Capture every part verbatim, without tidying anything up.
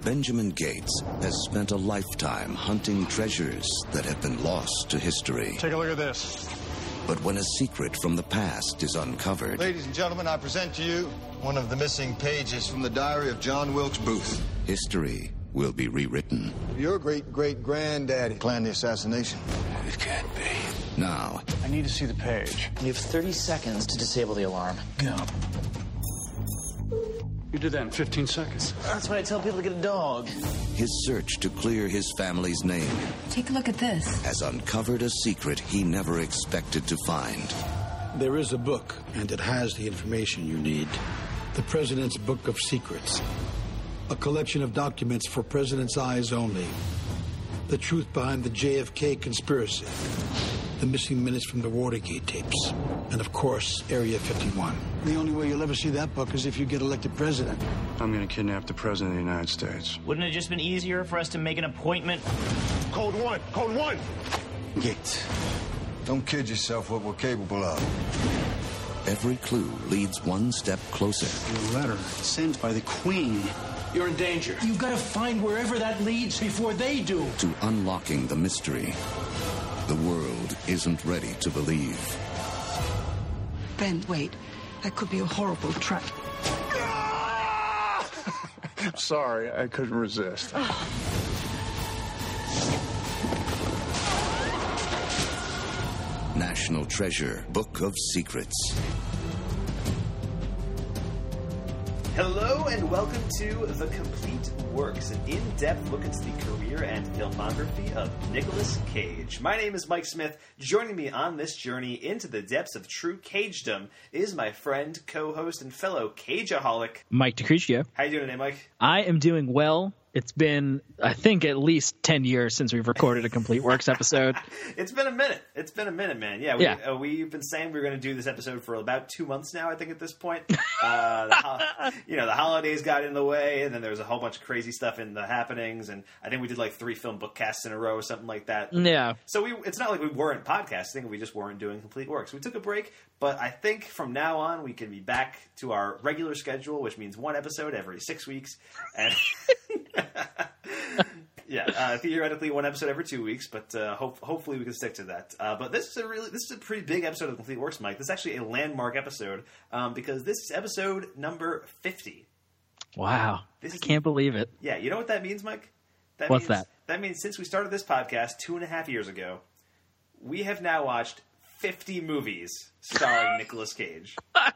Benjamin Gates has spent a lifetime hunting treasures that have been lost to history. Take a look at this. But when a secret from the past is uncovered... Ladies and gentlemen, I present to you one of the missing pages from the diary of John Wilkes Booth. History will be rewritten. Your great-great-granddaddy planned the assassination. It can't be. Now... I need to see the page. You have thirty seconds to disable the alarm. Go. You did that in fifteen seconds. That's why I tell people to get a dog. His search to clear his family's name... Take a look at this. ...has uncovered a secret he never expected to find. There is a book, and it has the information you need. The President's Book of Secrets. A collection of documents for President's eyes only. The truth behind the J F K conspiracy. The missing minutes from the Watergate tapes. And, of course, Area fifty-one. The only way you'll ever see that book is if you get elected president. I'm going to kidnap the President of the United States. Wouldn't it just been easier for us to make an appointment? Code one! Code one! Gates. Don't kid yourself what we're capable of. Every clue leads one step closer. A letter sent by the Queen. You're in danger. You've got to find wherever that leads before they do. To unlocking the mystery the world isn't ready to believe. Ben, wait. That could be a horrible trap. Sorry, I couldn't resist. National Treasure, Book of Secrets. Hello and welcome to The Complete Works, an in-depth look into the career and filmography of Nicolas Cage. My name is Mike Smith. Joining me on this journey into the depths of true Cagedom is my friend, co-host, and fellow Cageaholic, Mike DeCrucio. How you doing today, Mike? I am doing well. It's been, I think, at least ten years since we've recorded a Complete Works episode. It's been a minute. It's been a minute, man. Yeah, we, yeah. Uh, we've been saying we we're going to do this episode for about two months now, I think, at this point. Uh, the ho- you know, the holidays got in the way, and then there was a whole bunch of crazy stuff in the happenings, and I think we did like three film book casts in a row or something like that. Yeah. So we it's not like we weren't podcasting, we just weren't doing Complete Works. We took a break, but I think from now on we can be back to our regular schedule, which means one episode every six weeks. And yeah, uh, theoretically one episode every two weeks, but uh, hope, hopefully we can stick to that. Uh, but this is a really this is a pretty big episode of Complete Works, Mike. This is actually a landmark episode um, because this is episode number fifty. Wow, this I is, can't believe it. Yeah, you know what that means, Mike? That What's means, that? That means since we started this podcast two and a half years ago, we have now watched fifty movies starring Nicolas Cage.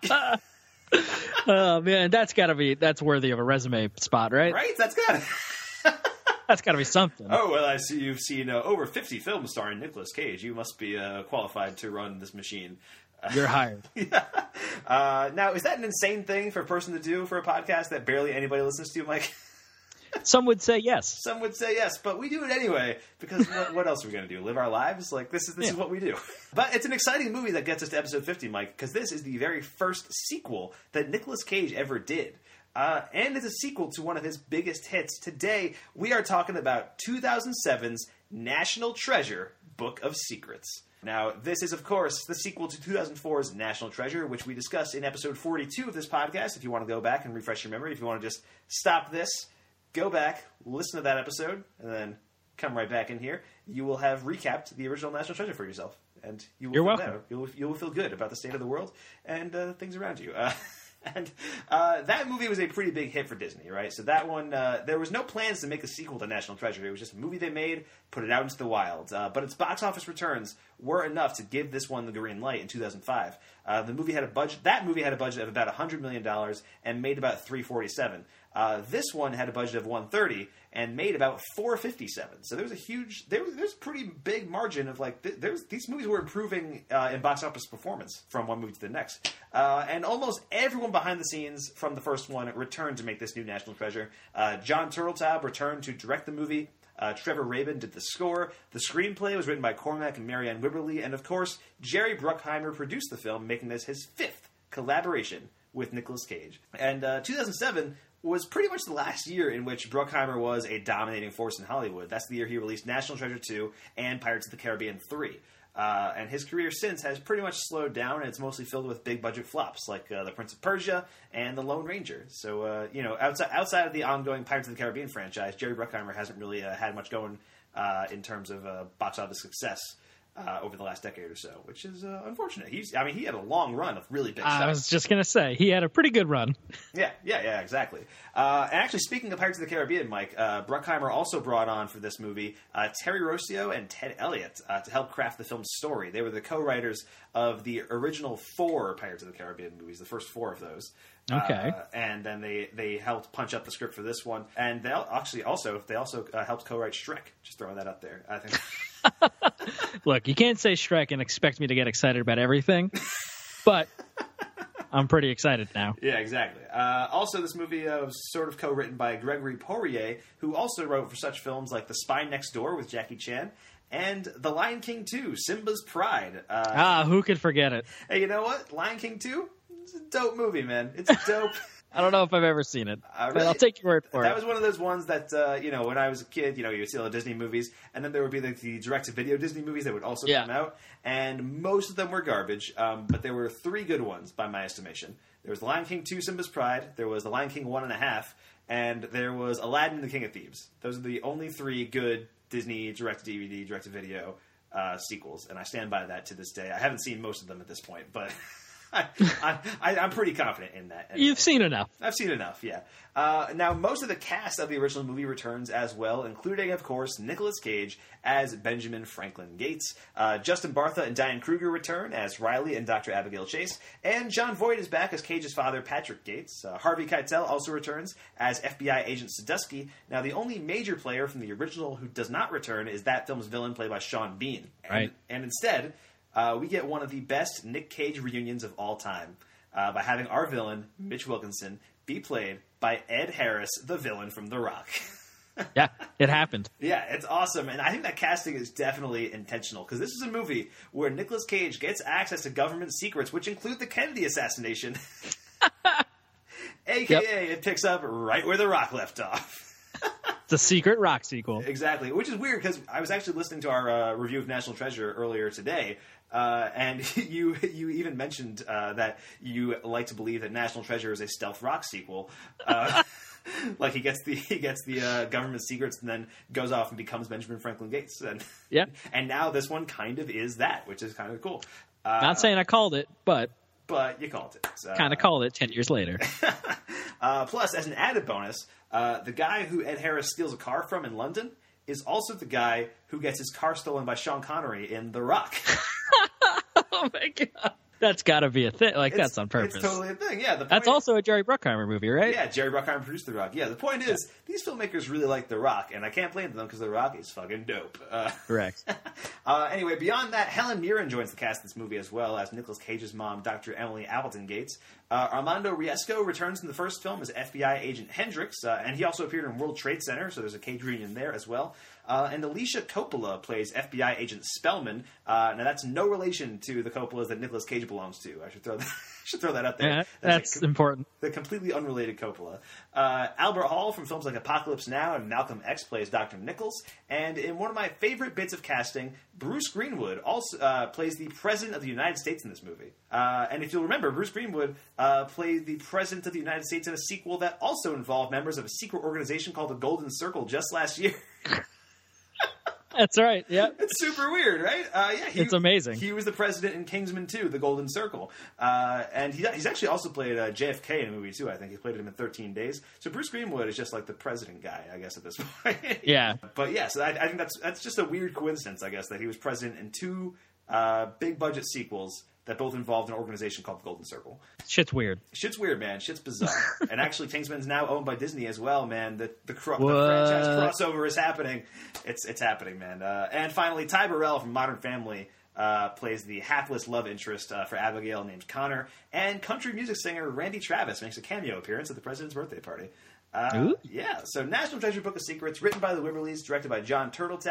Oh man, that's got to be that's worthy of a resume spot, right? Right? That's got. That's got to be something. Oh, well, I see you've seen uh, over fifty films starring Nicolas Cage. You must be uh, qualified to run this machine. You're hired. Yeah. Uh, now, is that an insane thing for a person to do for a podcast that barely anybody listens to, Mike? Some would say yes. Some would say yes, but we do it anyway because what, what else are we going to do? Live our lives? Like, this is this yeah. is what we do. But it's an exciting movie that gets us to episode fifty, Mike, because this is the very first sequel that Nicolas Cage ever did. Uh, and it's a sequel to one of his biggest hits. Today, we are talking about two thousand seven's National Treasure, Book of Secrets. Now, this is, of course, the sequel to two thousand four's National Treasure, which we discussed in episode forty-two of this podcast. If you want to go back and refresh your memory, if you want to just stop this, go back, listen to that episode, and then come right back in here. You will have recapped the original National Treasure for yourself. And you will You're feel welcome. better. You will, you will feel good about the state of the world and uh, things around you. Uh, And uh, that movie was a pretty big hit for Disney, right? So that one, uh, there was no plans to make a sequel to National Treasure. It was just a movie they made, put it out into the wild. Uh, but its box office returns were enough to give this one the green light in two thousand five. Uh, the movie had a budget. That movie had a budget of about one hundred million dollars and made about three hundred forty-seven. Uh, this one had a budget of one hundred thirty and made about four hundred fifty-seven. So there was a huge, there was, there's a pretty big margin of like, th- there's these movies were improving uh, in box office performance from one movie to the next. Uh, and almost everyone behind the scenes from the first one returned to make this new National Treasure. Uh, John Turteltaub returned to direct the movie. Uh, Trevor Rabin did the score. The screenplay was written by Cormac and Marianne Wibberley. And of course, Jerry Bruckheimer produced the film, making this his fifth collaboration with Nicolas Cage. And uh, two thousand seven was pretty much the last year in which Bruckheimer was a dominating force in Hollywood. That's the year he released National Treasure two and Pirates of the Caribbean three. Uh, and his career since has pretty much slowed down, and it's mostly filled with big budget flops like uh, The Prince of Persia and The Lone Ranger. So, uh, you know, outside outside of the ongoing Pirates of the Caribbean franchise, Jerry Bruckheimer hasn't really uh, had much going uh, in terms of uh, box office success uh, over the last decade or so, which is uh, unfortunate. He's, I mean, he had a long run of really big stuff. I was just gonna say he had a pretty good run. Yeah, yeah, yeah, exactly. Uh, and actually, speaking of Pirates of the Caribbean, Mike, uh, Bruckheimer also brought on for this movie uh, Terry Rossio and Ted Elliott uh, to help craft the film's story. They were the co-writers of the original four Pirates of the Caribbean movies, the first four of those. Okay. Uh, and then they, they helped punch up the script for this one. And they actually also they also uh, helped co-write Shrek. Just throwing that out there, I think. Look, you can't say Shrek and expect me to get excited about everything, but I'm pretty excited now. Yeah, exactly. Uh, also, this movie uh, was sort of co-written by Gregory Poirier, who also wrote for such films like The Spy Next Door with Jackie Chan and The Lion King two, Simba's Pride. Uh, ah, who could forget it? Hey, you know what? Lion King two? It's a dope movie, man. It's dope. I don't know if I've ever seen it, uh, really, but I'll take your word for that it. That was one of those ones that, uh, you know, when I was a kid, you know, you would see all the Disney movies, and then there would be like the direct-to-video Disney movies that would also yeah. come out, and most of them were garbage, um, but there were three good ones, by my estimation. There was The Lion King two, Simba's Pride, there was The Lion King one and a half, and there was Aladdin and the King of Thieves. Those are the only three good Disney direct-to-D V D, direct-to-video uh, sequels, and I stand by that to this day. I haven't seen most of them at this point, but... I, I, I'm pretty confident in that. You've seen enough. I've seen enough, yeah. Uh, now, most of the cast of the original movie returns as well, including, of course, Nicolas Cage as Benjamin Franklin Gates. Uh, Justin Bartha and Diane Kruger return as Riley and Doctor Abigail Chase. And Jon Voight is back as Cage's father, Patrick Gates. Uh, Harvey Keitel also returns as F B I agent Sadusky. Now, the only major player from the original who does not return is that film's villain played by Sean Bean. And, right. And instead... Uh, we get one of the best Nick Cage reunions of all time uh, by having our villain, Mitch Wilkinson, be played by Ed Harris, the villain from The Rock. Yeah, it happened. Yeah, it's awesome. And I think that casting is definitely intentional because this is a movie where Nicolas Cage gets access to government secrets, which include the Kennedy assassination. A K A yep. It picks up right where The Rock left off. It's a secret Rock sequel. Exactly, which is weird because I was actually listening to our uh, review of National Treasure earlier today, uh, and you you even mentioned uh, that you like to believe that National Treasure is a stealth Rock sequel. Uh, like he gets the he gets the uh, government secrets and then goes off and becomes Benjamin Franklin Gates. And yeah, and now this one kind of is that, which is kind of cool. Uh, Not saying I called it, but. But you called it. Uh, kind of called it ten years later. uh, plus, as an added bonus, uh, the guy who Ed Harris steals a car from in London is also the guy who gets his car stolen by Sean Connery in The Rock. Oh, my God. That's got to be a thing. Like, it's, that's on purpose. It's totally a thing, yeah. The that's also a Jerry Bruckheimer movie, right? Yeah, Jerry Bruckheimer produced The Rock. Yeah, the point is, yeah. these filmmakers really like The Rock, and I can't blame them because The Rock is fucking dope. Uh, Correct. uh, anyway, beyond that, Helen Mirren joins the cast of this movie as well as Nicolas Cage's mom, Doctor Emily Appleton Gates. Uh, Armando Riesco returns in the first film as F B I agent Hendricks, uh, and he also appeared in World Trade Center, so there's a Cage reunion there as well. Uh, and Alicia Coppola plays F B I agent Spellman. Uh, now, that's no relation to the Coppolas that Nicolas Cage belongs to. I should throw that, should throw that out there. Yeah, that's that's like, important. The completely unrelated Coppola. Uh, Albert Hall from films like Apocalypse Now and Malcolm X plays Doctor Nichols. And in one of my favorite bits of casting, Bruce Greenwood also uh, plays the President of the United States in this movie. Uh, and if you'll remember, Bruce Greenwood uh, played the President of the United States in a sequel that also involved members of a secret organization called the Golden Circle just last year. That's right. Yeah, it's super weird, right? Uh, yeah, he, it's amazing. He was the president in Kingsman two, The Golden Circle, uh, and he, he's actually also played uh, J F K in a movie too. I think he played him in thirteen days. So Bruce Greenwood is just like the president guy, I guess, at this point. Yeah, but yeah, so I, I think that's that's just a weird coincidence, I guess, that he was president in two uh, big budget sequels that both involved an organization called the Golden Circle. Shit's weird. Shit's weird, man. Shit's bizarre. And actually, Kingsman's now owned by Disney as well, man. The the, cro- the franchise crossover is happening. It's it's happening, man. Uh, and finally, Ty Burrell from Modern Family uh, plays the hapless love interest uh, for Abigail named Connor. And country music singer Randy Travis makes a cameo appearance at the president's birthday party. Uh, yeah, so National Treasure Book of Secrets, written by the Wibberleys, directed by John Turteltaub,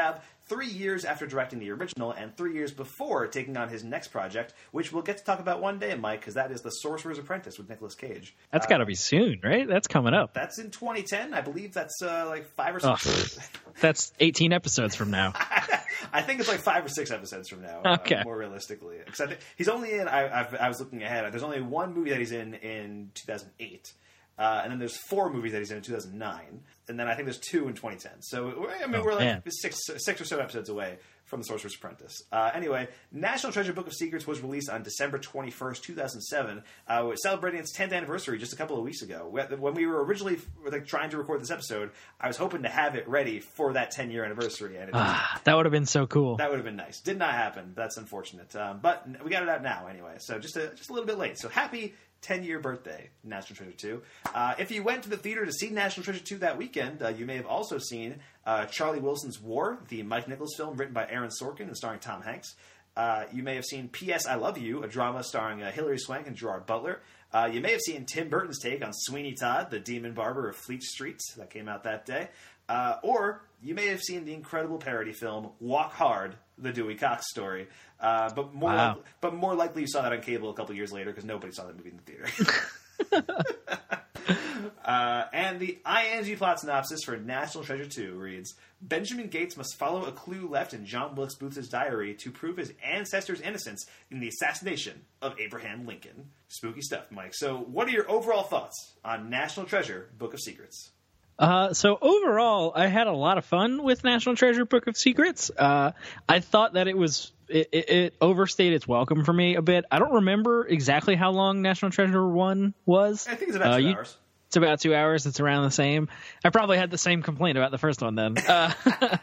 three years after directing the original and three years before taking on his next project, which we'll get to talk about one day, Mike, because that is The Sorcerer's Apprentice with Nicolas Cage. That's uh, got to be soon, right? That's coming up. That's in twenty ten. I believe that's uh, like five or Oh, six. that's eighteen episodes from now. I think it's like five or six episodes from now, Okay. uh, more realistically. Because I think he's only in, I, I've, I was looking ahead, there's only one movie that he's in in two thousand eight. Uh, and then there's four movies that he's in in two thousand nine, and then I think there's two in twenty ten. So I mean, Oh, we're like man. six, six or so episodes away from The Sorcerer's Apprentice. Uh, anyway, National Treasure: Book of Secrets was released on December twenty-first, two thousand seven, uh, celebrating its tenth anniversary just a couple of weeks ago. When we were originally like trying to record this episode, I was hoping to have it ready for that ten-year anniversary, and it Ah, that would have been so cool. that would have been nice. Did not happen. That's unfortunate. Um, but we got it out now anyway, so just a, just a little bit late. So happy ten-year birthday, National Treasure two. Uh, if you went to the theater to see National Treasure two that weekend, uh, you may have also seen uh, Charlie Wilson's War, the Mike Nichols film written by Aaron Sorkin and starring Tom Hanks. Uh, you may have seen P S I Love You, a drama starring uh, Hilary Swank and Gerard Butler. Uh, you may have seen Tim Burton's take on Sweeney Todd, the demon barber of Fleet Street, that came out that day. Uh, or you may have seen the incredible parody film Walk Hard, the Dewey Cox story. Uh, but more, Wow. like, but more likely you saw that on cable a couple years later because nobody saw that movie in the theater. uh, and the I N G plot synopsis for National Treasure two reads: Benjamin Gates must follow a clue left in John Wilkes Booth's diary to prove his ancestors' innocence in the assassination of Abraham Lincoln. Spooky stuff, Mike. So what are your overall thoughts on National Treasure: Book of Secrets? Uh, so overall, I had a lot of fun with National Treasure: Book of Secrets. Uh, I thought that it was it, it, it overstayed its welcome for me a bit. I don't remember exactly how long National Treasure one was. I think it's about Uh, two you- hours. It's about two hours. It's around the same. I probably had the same complaint about the first one then. Uh,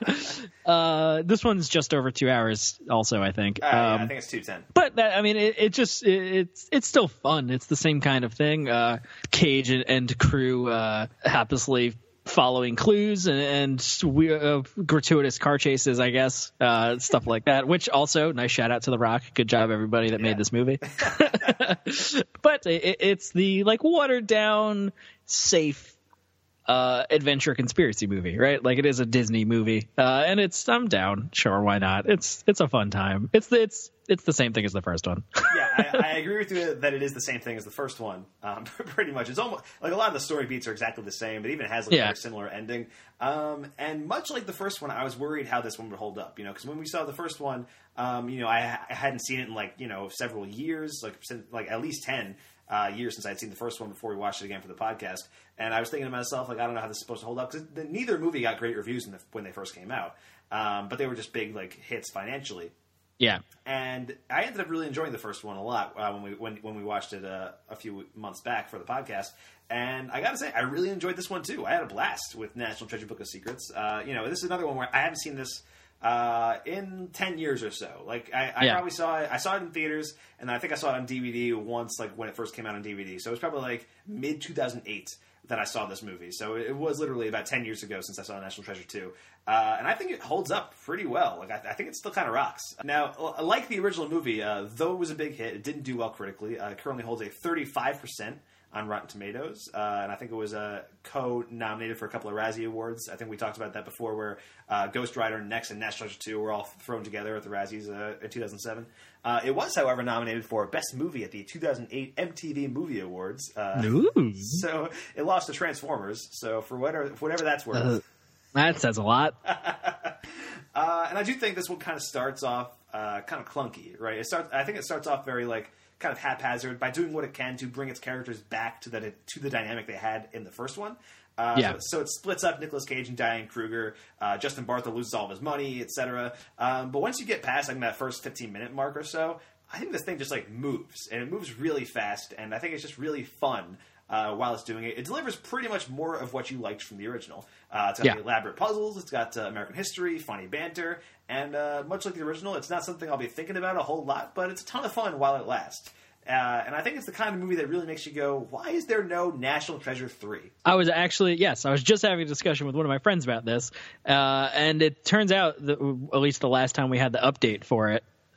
uh, this one's just over two hours also, I think. Uh, yeah, Um, I think it's two ten. But that, I mean, it, it just it, it's it's still fun. It's the same kind of thing. Uh, Cage and, and crew uh, happily following clues and, and we, uh, gratuitous car chases, I guess, uh, stuff like that. Which also, nice shout out to The Rock. Good job, everybody that Yeah. made this movie. But it, it's the like watered down, safe. Uh, adventure conspiracy movie, right? Like it is a Disney movie, uh, and it's I'm down. Sure, why not? It's it's a fun time. It's the, it's it's the same thing as the first one. Yeah, I, I agree with you that it is the same thing as the first one. Um, pretty much, it's almost like a lot of the story beats are exactly the same, but even has like a Yeah. very similar ending. Um, and much like the first one, I was worried how this one would hold up. You know, because when we saw the first one, um, you know, I, I hadn't seen it in like you know several years, like since, like at least ten. Uh, years since I'd seen the first one before we watched it again for the podcast, and I was thinking to myself, like, I don't know how this is supposed to hold up because neither movie got great reviews in the, when they first came out, um, but they were just big like hits financially. Yeah, And I ended up really enjoying the first one a lot uh, when we when when we watched it uh, a few months back for the podcast. And I got to say, I really enjoyed this one too. I had a blast with National Treasure: Book of Secrets. Uh, you know, this is another one where I haven't seen this uh, in ten years or so. Like I, I Yeah. probably saw it. I saw it in theaters, and I think I saw it on D V D once, like when it first came out on D V D. So it was probably like mid two thousand eight that I saw this movie. So it was literally about ten years ago since I saw National Treasure two. Uh, and I think it holds up pretty well. Like I, I think it still kind of rocks. Now, like the original movie, uh, though it was a big hit, it didn't do well critically. Uh, it currently holds a thirty-five percent on Rotten Tomatoes, uh, and I think it was uh, co-nominated for a couple of Razzie Awards. I think we talked about that before, where uh, Ghost Rider, Next, and National Treasure two were all thrown together at the Razzies uh, in two thousand seven. Uh, it was, however, nominated for Best Movie at the two thousand eight M T V Movie Awards. Uh, Ooh. so it lost to Transformers. So for whatever, for whatever that's worth. Uh, that says a lot. Uh, and I do think this one kind of starts off uh, kind of clunky, right? It starts. I think it starts off very like kind of haphazard by doing what it can to bring its characters back to the to the dynamic they had in the first one. Uh, Yeah. so, so it splits up Nicolas Cage and Diane Kruger. Uh, Justin Bartha loses all of his money, et cetera. Um, but once you get past like that first fifteen minute mark or so, I think this thing just like moves, and it moves really fast, and I think it's just really fun. Uh, while it's doing it, it delivers pretty much more of what you liked from the original. Uh, it's got Yeah. the elaborate puzzles, it's got uh, American history, funny banter, and uh, much like the original, it's not something I'll be thinking about a whole lot, but it's a ton of fun while it lasts. Uh, and I think it's the kind of movie that really makes you go, why is there no National Treasure three? I was actually, yes, I was just having a discussion with one of my friends about this, uh, and it turns out that at least the last time we had the update for it,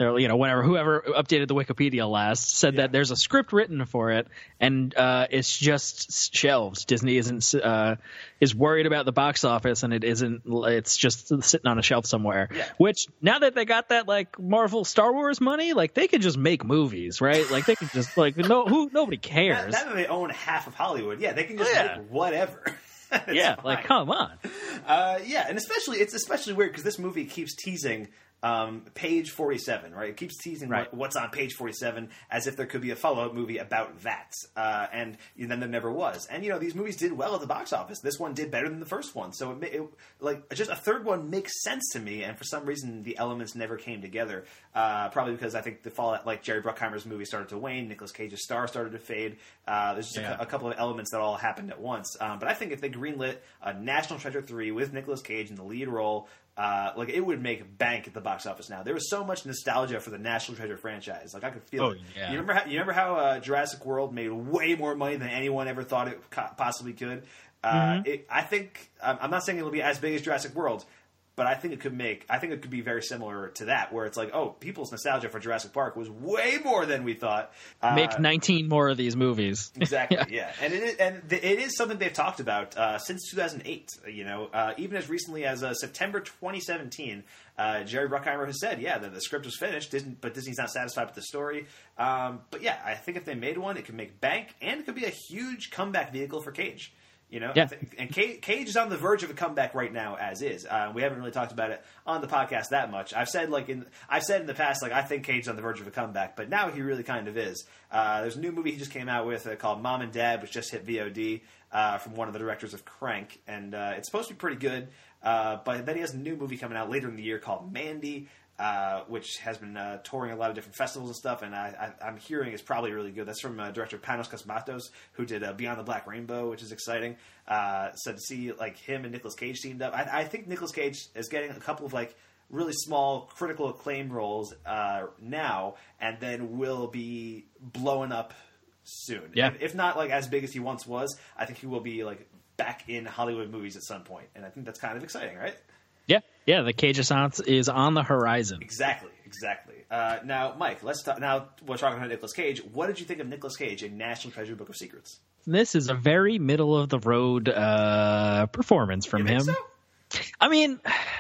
or you know, whenever whoever updated the Wikipedia last said Yeah. that there's a script written for it, and uh, it's just shelves. Disney isn't uh, is worried about the box office, and it isn't. It's just sitting on a shelf somewhere. Yeah. Which now that they got that like Marvel Star Wars money, like they could just make movies, right? Like they could just like no who nobody Now, cares. now that they own half of Hollywood, yeah, they can just Yeah. make whatever. It's yeah, fine. like come on. Uh, yeah, and especially it's especially weird because this movie keeps teasing um, page forty-seven, right? It keeps teasing Right. what, what's on page forty-seven as if there could be a follow-up movie about that, uh, and you know, then there never was. And you know, these movies did well at the box office. This one did better than the first one, so it, ma- it like just a third one makes sense to me. And for some reason, the elements never came together. Uh, probably because I think the fallout, like Jerry Bruckheimer's movie, started to wane. Nicolas Cage's star started to fade. Uh, there's just Yeah. a, cou- a couple of elements that all happened at once. Um, but I think if they greenlit a National Treasure three with Nicolas Cage in the lead role, uh, like it would make bank at the box office now. There was so much nostalgia for the National Treasure franchise. Like I could feel Oh, it. yeah. You remember how, you remember how uh, Jurassic World made way more money than anyone ever thought it co- possibly could? Uh, Mm-hmm. it, I think I'm I'm not saying it'll be as big as Jurassic World, but I think it could make. I think it could be very similar to that, where it's like, oh, people's nostalgia for Jurassic Park was way more than we thought. Uh, Make nineteen more of these movies. Exactly, yeah. and it is, and th- it is something they've talked about uh, since two thousand eight. You know, uh, even as recently as uh, September twenty seventeen, uh, Jerry Bruckheimer has said, yeah, that the script was finished, Disney, but Disney's not satisfied with the story. Um, but yeah, I think if they made one, it could make bank, and it could be a huge comeback vehicle for Cage. You know, Yeah. I think- and Cage, Cage is on the verge of a comeback right now, as is. Uh, we haven't really talked about it on the podcast that much. I've said like in I've said in the past, like I think Cage is on the verge of a comeback, but now he really kind of is. Uh, there's a new movie he just came out with uh, called Mom and Dad, which just hit V O D uh, from one of the directors of Crank, and uh, it's supposed to be pretty good. Uh, but then he has a new movie coming out later in the year called Mandy. Uh, which has been uh, touring a lot of different festivals and stuff, and I, I, I'm hearing is probably really good. That's from uh, director Panos Cosmatos, who did uh, Beyond the Black Rainbow, which is exciting. Uh, so to see like him and Nicolas Cage teamed up, I, I think Nicolas Cage is getting a couple of like really small critical acclaim roles uh, now, and then will be blowing up soon. Yeah. If, if not like as big as he once was, I think he will be like back in Hollywood movies at some point, and I think that's kind of exciting, right? Yeah, yeah. The Cage Assance is on the horizon. Exactly, exactly. Uh, now, Mike, let's talk. Now we're talking about Nicolas Cage. What did you think of Nicolas Cage in National Treasure: Book of Secrets? This is a very middle of the road uh, performance from You him. think so? I mean,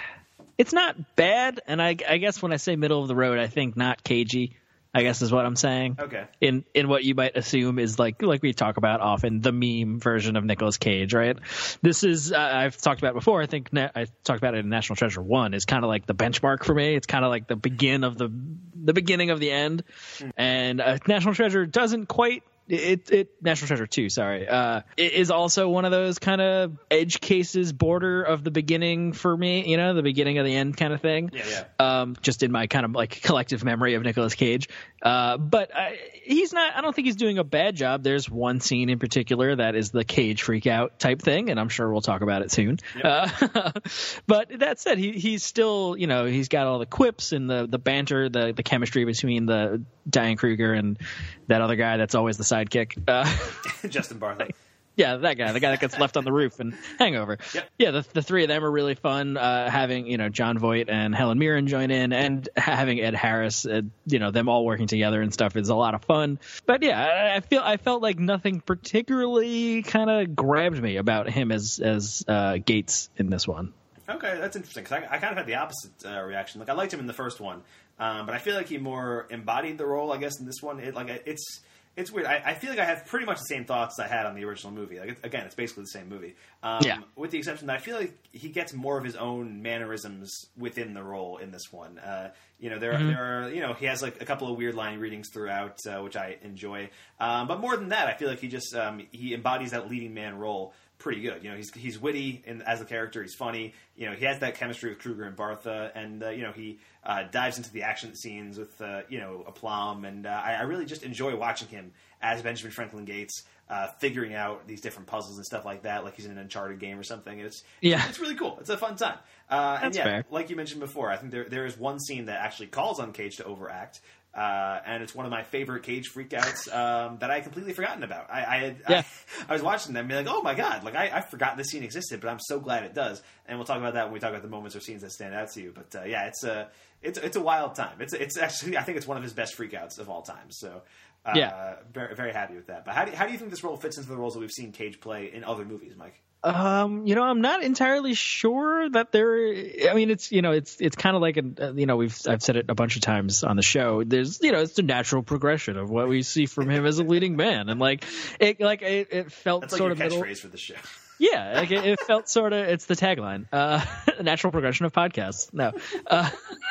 it's not bad, and I, I guess when I say middle of the road, I think not cagey. I guess is what I'm saying. Okay. In in what you might assume is like like we talk about often the meme version of Nicolas Cage, right? This is uh, I've talked about it before. I think na- I talked about it in National Treasure One. Is kind of like the benchmark for me. It's kind of like the begin of the the beginning of the end. Mm. And uh, National Treasure doesn't quite. It, it National Treasure two, sorry, uh, it is also one of those kind of edge cases, border of the beginning for me. You know, the beginning of the end kind of thing. Yeah, yeah. Um, just in my kind of like collective memory of Nicolas Cage. Uh, but I, he's not. I don't think he's doing a bad job. There's one scene in particular that is the Cage freak out type thing, and I'm sure we'll talk about it soon. Yep. Uh, but that said, he he's still, you know, he's got all the quips and the the banter, the the chemistry between the Diane Kruger and that other guy that's always the sidekick. Uh, Justin Bartha. yeah, that guy, the guy that gets left on the roof in Hangover. Yep. Yeah, the the three of them are really fun. Uh, having you know John Voight and Helen Mirren join in, and having Ed Harris, uh, you know, them all working together and stuff is a lot of fun. But yeah, I, I feel I felt like nothing particularly kind of grabbed me about him as as uh, Gates in this one. Okay, that's interesting because I, I kind of had the opposite uh, reaction. Like I liked him in the first one, um, but I feel like he more embodied the role. I guess in this one, it, like it's it's weird. I, I feel like I have pretty much the same thoughts I had on the original movie. Like it's, again, it's basically the same movie. Um, Yeah. With the exception that I feel like he gets more of his own mannerisms within the role in this one. Uh, you know, there Mm-hmm. there are you know he has like a couple of weird line readings throughout, uh, which I enjoy. Um, but more than that, I feel like he just um, he embodies that leading man role pretty good. You know, he's he's witty in, as a character. He's funny. You know, he has that chemistry with Kruger and Bartha, and uh, you know, he uh, dives into the action scenes with uh, you know aplomb, and uh, I, I really just enjoy watching him as Benjamin Franklin Gates, uh, figuring out these different puzzles and stuff like that, like he's in an Uncharted game or something. And it's Yeah. it's really cool. It's a fun time. Uh, and That's yeah, fair. like you mentioned before, I think there there is one scene that actually calls on Cage to overact. Uh, and it's one of my favorite Cage freakouts um, that I had completely forgotten about. I I, had, yeah. I I was watching them and be like, oh my god, like I, I forgot this scene existed, but I'm so glad it does. And we'll talk about that when we talk about the moments or scenes that stand out to you. But uh, yeah, it's a it's it's a wild time. It's it's actually I think it's one of his best freakouts of all time. So uh, yeah, very very happy with that. But how do you, how do you think this role fits into the roles that we've seen Cage play in other movies, Mike? Um, you know, I'm not entirely sure that there. I mean, it's you know, it's it's kind of like a you know, we've I've said it a bunch of times on the show. There's you know, it's the natural progression of what we see from him as a leading man, and like it like it, it felt That's like sort your of catchphrase middle. for the show. Yeah, like it, it felt sort of. It's the tagline. Uh, natural progression of podcasts. No, uh,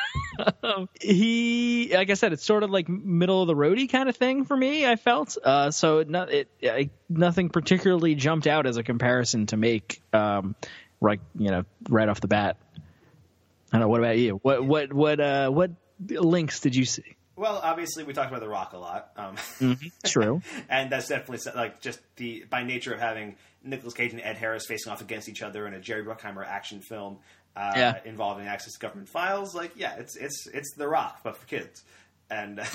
he. Like I said, it's sort of like middle of the roadie kind of thing for me. I felt uh, so. Not it. I, nothing particularly jumped out as a comparison to make. Um, right, you know, right off the bat. I don't know. What about you? What what what uh, what links did you see? Well, obviously, we talked about The Rock a lot. Um, mm-hmm. True, and that's definitely like just the by nature of having Nicolas Cage and Ed Harris facing off against each other in a Jerry Bruckheimer action film uh, yeah. involving access to government files. Like, yeah, it's it's it's The Rock, but for kids, and and,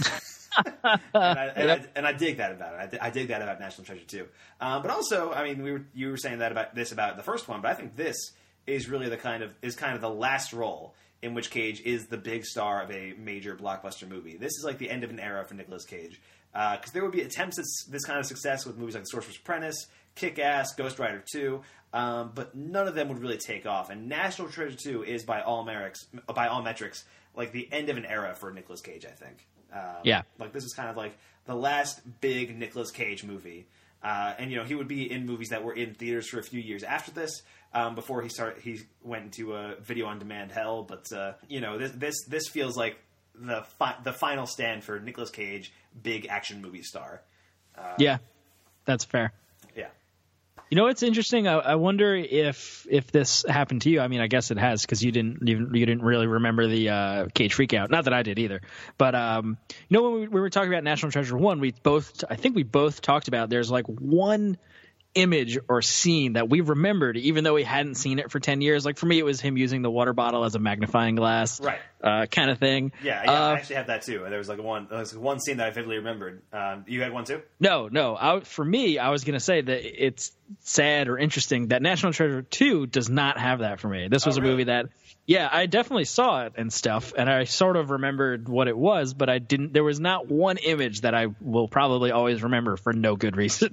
I, and, I, and I dig that about it. I, I dig that about National Treasure too. Um, but also, I mean, we were you were saying that about this about the first one, but I think this is really the kind of is kind of the last role in which Cage is the big star of a major blockbuster movie. This is like the end of an era for Nicolas Cage. Because uh, there would be attempts at this kind of success with movies like The Sorcerer's Apprentice, Kick-Ass, Ghost Rider two, um, but none of them would really take off. And National Treasure two is, by all, merits, by all metrics, like the end of an era for Nicolas Cage, I think. Um, yeah. Like, this is kind of like the last big Nicolas Cage movie. Uh, and, you know, he would be in movies that were in theaters for a few years after this. Um, before he started, he went into a video-on-demand hell. But uh, you know, this this this feels like the fi- the final stand for Nicolas Cage, big action movie star. Uh, yeah, that's fair. Yeah. You know what's interesting? I, I wonder if if this happened to you. I mean, I guess it has because you didn't you, you didn't really remember the uh, Cage freakout. Not that I did either. But um, you know, when we, we were talking about National Treasure one, we both I think we both talked about there's like one image or scene that we remembered even though we hadn't seen it for ten years. Like for me, it was him using the water bottle as a magnifying glass, right? Uh, kind of thing. Yeah, yeah. Uh, I actually have that too. There was like one, there was one scene that I vividly remembered. Um, you had one too? No, no. I, for me, I was going to say that it's sad or interesting that National Treasure two does not have that for me. This was oh, a really? movie that, yeah, I definitely saw it and stuff, and I sort of remembered what it was, but I didn't. There was not one image that I will probably always remember for no good reason.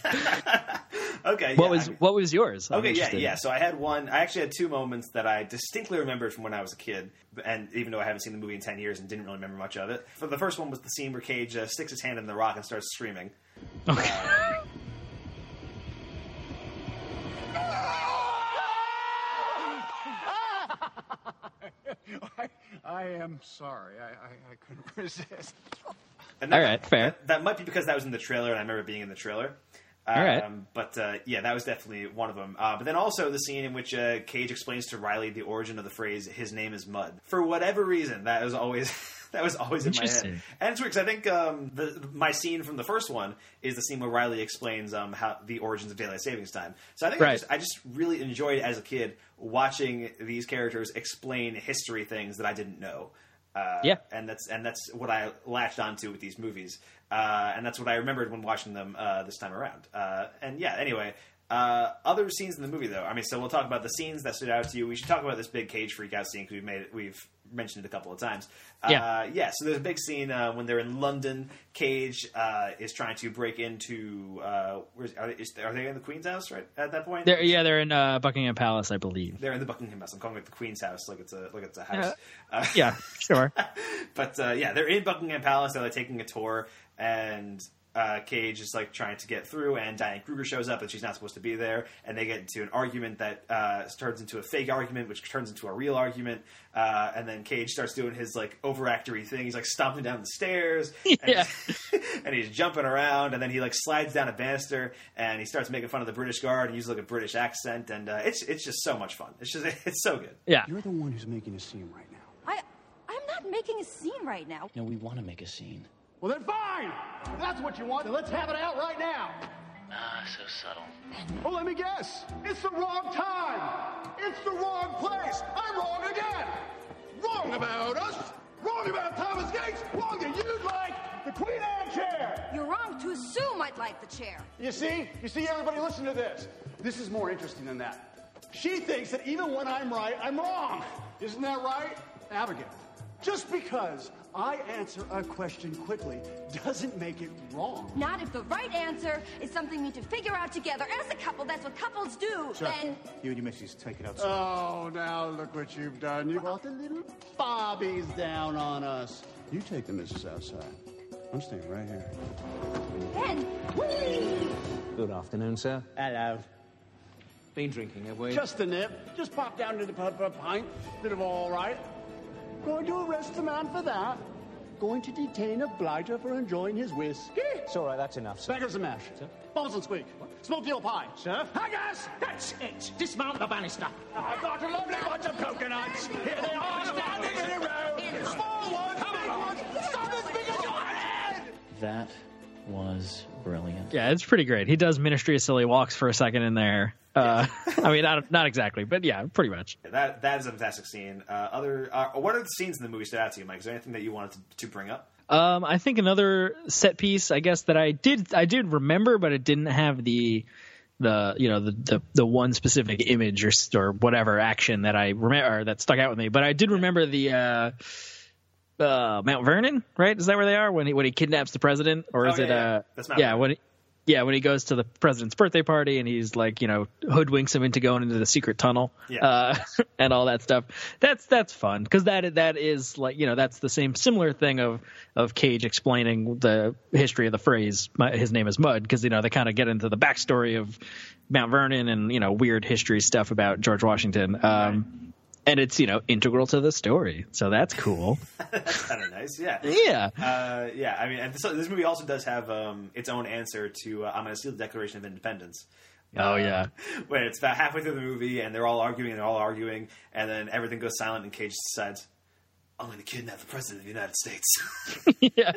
Okay. What yeah, was I mean, what was yours? I'm okay, yeah, interested. yeah. So I had one. I actually had two moments that I distinctly remembered from when I was a kid, and even though I haven't seen the movie in ten years and didn't really remember much of it. For the first one was the scene where Cage uh, sticks his hand in the rock and starts screaming. Okay. Uh, I, I am sorry. I, I, I couldn't resist. And that, All right, fair. That, that might be because that was in the trailer, and I remember being in the trailer. Um, All right. But uh, yeah, that was definitely one of them. Uh, but then also the scene in which uh, Cage explains to Riley the origin of the phrase "his name is Mud." For whatever reason, that was always that was always in my head. And it's weird because I think um, the, my scene from the first one is the scene where Riley explains um, how the origins of daylight savings time. So I think right. I, just, I just really enjoyed as a kid watching these characters explain history things that I didn't know. Uh, yeah, and that's and that's what I latched onto with these movies, uh, and that's what I remembered when watching them uh, this time around. Uh, and yeah, anyway, uh, other scenes in the movie though. I mean, so we'll talk about the scenes that stood out to you. We should talk about this big Cage freakout scene because we've made it, we've mentioned it a couple of times. Uh, yeah, yeah. So there's a big scene uh, when they're in London. Cage uh, is trying to break into. Uh, where's, are, they, is, are they in the Queen's house right at that point? They're, yeah, they're in uh, Buckingham Palace, I believe. They're in the Buckingham House. I'm calling it the Queen's house, like it's a like it's a house. Uh, uh, yeah, sure. But uh, yeah, they're in Buckingham Palace. They're like taking a tour, and uh, Cage is like trying to get through, and Diane Kruger shows up, and she's not supposed to be there, and they get into an argument that uh, turns into a fake argument, which turns into a real argument, uh, and then Cage starts doing his like overactory thing. He's like stomping down the stairs, and, yeah. he's, and he's jumping around, and then he like slides down a banister, and he starts making fun of the British guard and uses like a British accent, and uh, it's it's just so much fun. It's just it's so good. Yeah, you're the one who's making a scene right now. I I'm not making a scene right now. No, we want to make a scene. Well, then fine! If that's what you want, then let's have it out right now! Ah, so subtle. Oh, let me guess. It's the wrong time! It's the wrong place! I'm wrong again! Wrong about us! Wrong about Thomas Gates. Wrong that you'd like the Queen Anne chair. You're wrong to assume I'd like the chair. You see? You see, everybody listen to this. This is more interesting than that. She thinks that even when I'm right, I'm wrong. Isn't that right, Abigail? Just because I answer a question quickly doesn't make it wrong. Not if the right answer is something we need to figure out together as a couple. That's what couples do. Sure. Then You and your missus take it outside. Oh, now look what you've done. You brought the little bobbies down on us. You take the missus outside. I'm staying right here. Ben, whee! Good afternoon, sir. Hello. Been drinking, have we? Just a nip. Just pop down to the pub for a pint. Bit of all right. Going to arrest a man for that. Going to detain a blighter for enjoying his whiskey. It's all right, that's enough, sir. Beggars and mash. Sir? Bubbles and squeak. Smoked eel pie. Sir? Haggis! That's it! Dismount the banister. I've got a lovely bunch of coconuts. Here they are, standing in a row. Small ones, big ones, some as big as your head. That was brilliant. Yeah, it's pretty great. He does Ministry of Silly Walks for a second in there. Uh, I mean, not not exactly, but yeah, pretty much. That that is a fantastic scene. Uh, other, uh, what are the scenes in the movie stood out to you, Mike? Is there anything that you wanted to, to bring up? Um, I think another set piece, I guess, that I did I did remember, but it didn't have the the you know the the, the one specific image or or whatever action that I remember that stuck out with me. But I did remember the uh, uh, Mount Vernon, right? Is that where they are when he when he kidnaps the president, or Oh, is yeah, it? yeah. Uh, That's Mount yeah, Vernon. when. He, Yeah, when he goes to the president's birthday party and he's like, you know, hoodwinks him into going into the secret tunnel, Yeah. uh, and all that stuff. That's that's fun because that that is like, you know, that's the same similar thing of of Cage explaining the history of the phrase. My, his name is Mud, because you know they kind of get into the backstory of Mount Vernon and you know weird history stuff about George Washington. Um, Right. And it's, you know, integral to the story. So that's cool. That's kind of nice, yeah. Yeah. Uh, yeah, I mean, and this, this movie also does have um, its own answer to uh, I'm going to steal the Declaration of Independence. Oh, yeah. Where it's about halfway through the movie, and they're all arguing, and they're all arguing, and then everything goes silent, and Cage decides, I'm going to kidnap the President of the United States. Yeah.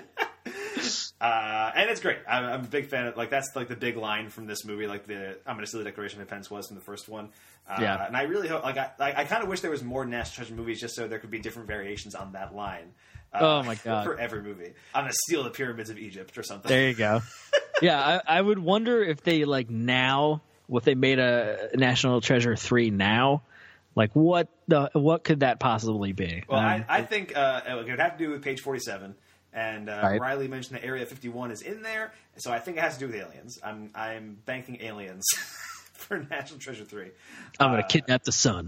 Uh, and it's great. I'm, I'm a big fan of, like, that's like the big line from this movie, like the I'm going to steal the Declaration of Independence was from the first one. Uh, Yeah. And I really hope, like, I, like, I kind of wish there was more National Treasure movies just so there could be different variations on that line. Uh, Oh, my God. For every movie. I'm going to steal the pyramids of Egypt or something. There you go. Yeah, I, I would wonder if they, like, now, if they made a National Treasure three now, like, what the what could that possibly be? Well, Um, I, I think uh, it would have to do with page forty-seven. And uh, Right. Riley mentioned that Area fifty-one is in there, so I think it has to do with aliens. I'm I'm banking aliens for National Treasure three. I'm going to Uh, kidnap the sun.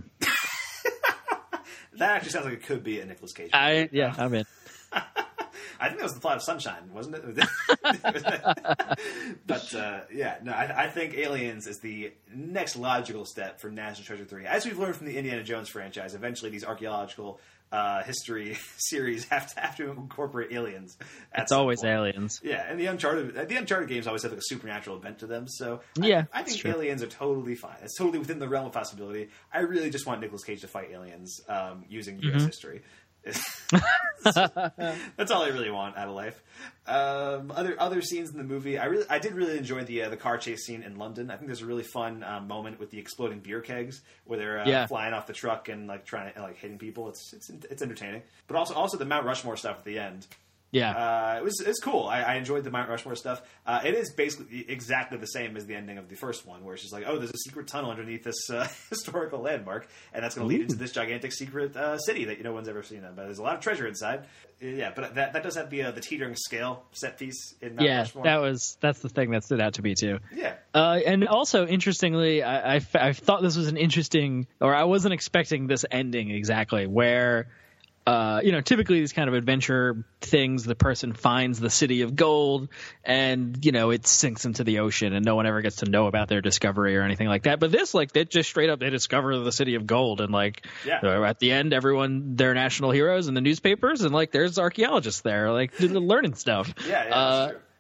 That actually sounds like it could be a Nicolas Cage movie. I Yeah, I'm in. I think that was the plot of Sunshine, wasn't it? But uh, yeah, no, I, I think Aliens is the next logical step for National Treasure three. As we've learned from the Indiana Jones franchise, eventually these archaeological uh, history series have to have to incorporate aliens. at It's some always point. aliens. Yeah, and the Uncharted the Uncharted games always have like a supernatural event to them. So I- Yeah, I, that's think true. aliens are totally fine. It's totally within the realm of possibility. I really just want Nicolas Cage to fight aliens um, using U S Mhm. history. That's all I really want out of life. Um, other other scenes in the movie, I really I did really enjoy the uh, the car chase scene in London. I think there's a really fun uh, moment with the exploding beer kegs where they're uh, Yeah. flying off the truck and like trying to like hitting people. It's it's it's entertaining, but also also the Mount Rushmore stuff at the end. Yeah. Uh, it was it's cool. I, I enjoyed the Mount Rushmore stuff. Uh, it is basically exactly the same as the ending of the first one, where it's just like, oh, there's a secret tunnel underneath this uh, historical landmark, and that's going to lead into this gigantic secret uh, city that no one's ever seen. But there's a lot of treasure inside. Yeah, but that that does have the uh, the teetering scale set piece in Mount Yeah, Rushmore. that was that's the thing that stood out to me too. Yeah. Uh, and also, interestingly, I, I, f- I thought this was an interesting, or I wasn't expecting this ending exactly, where, uh, you know, typically these kind of adventure things, the person finds the city of gold and, you know, it sinks into the ocean and no one ever gets to know about their discovery or anything like that. But this, like, they just straight up, they discover the city of gold and, like, Yeah. uh, at the end, everyone, they're national heroes in the newspapers and, like, there's archaeologists there, like, learning stuff. Yeah, yeah, Uh, that's true.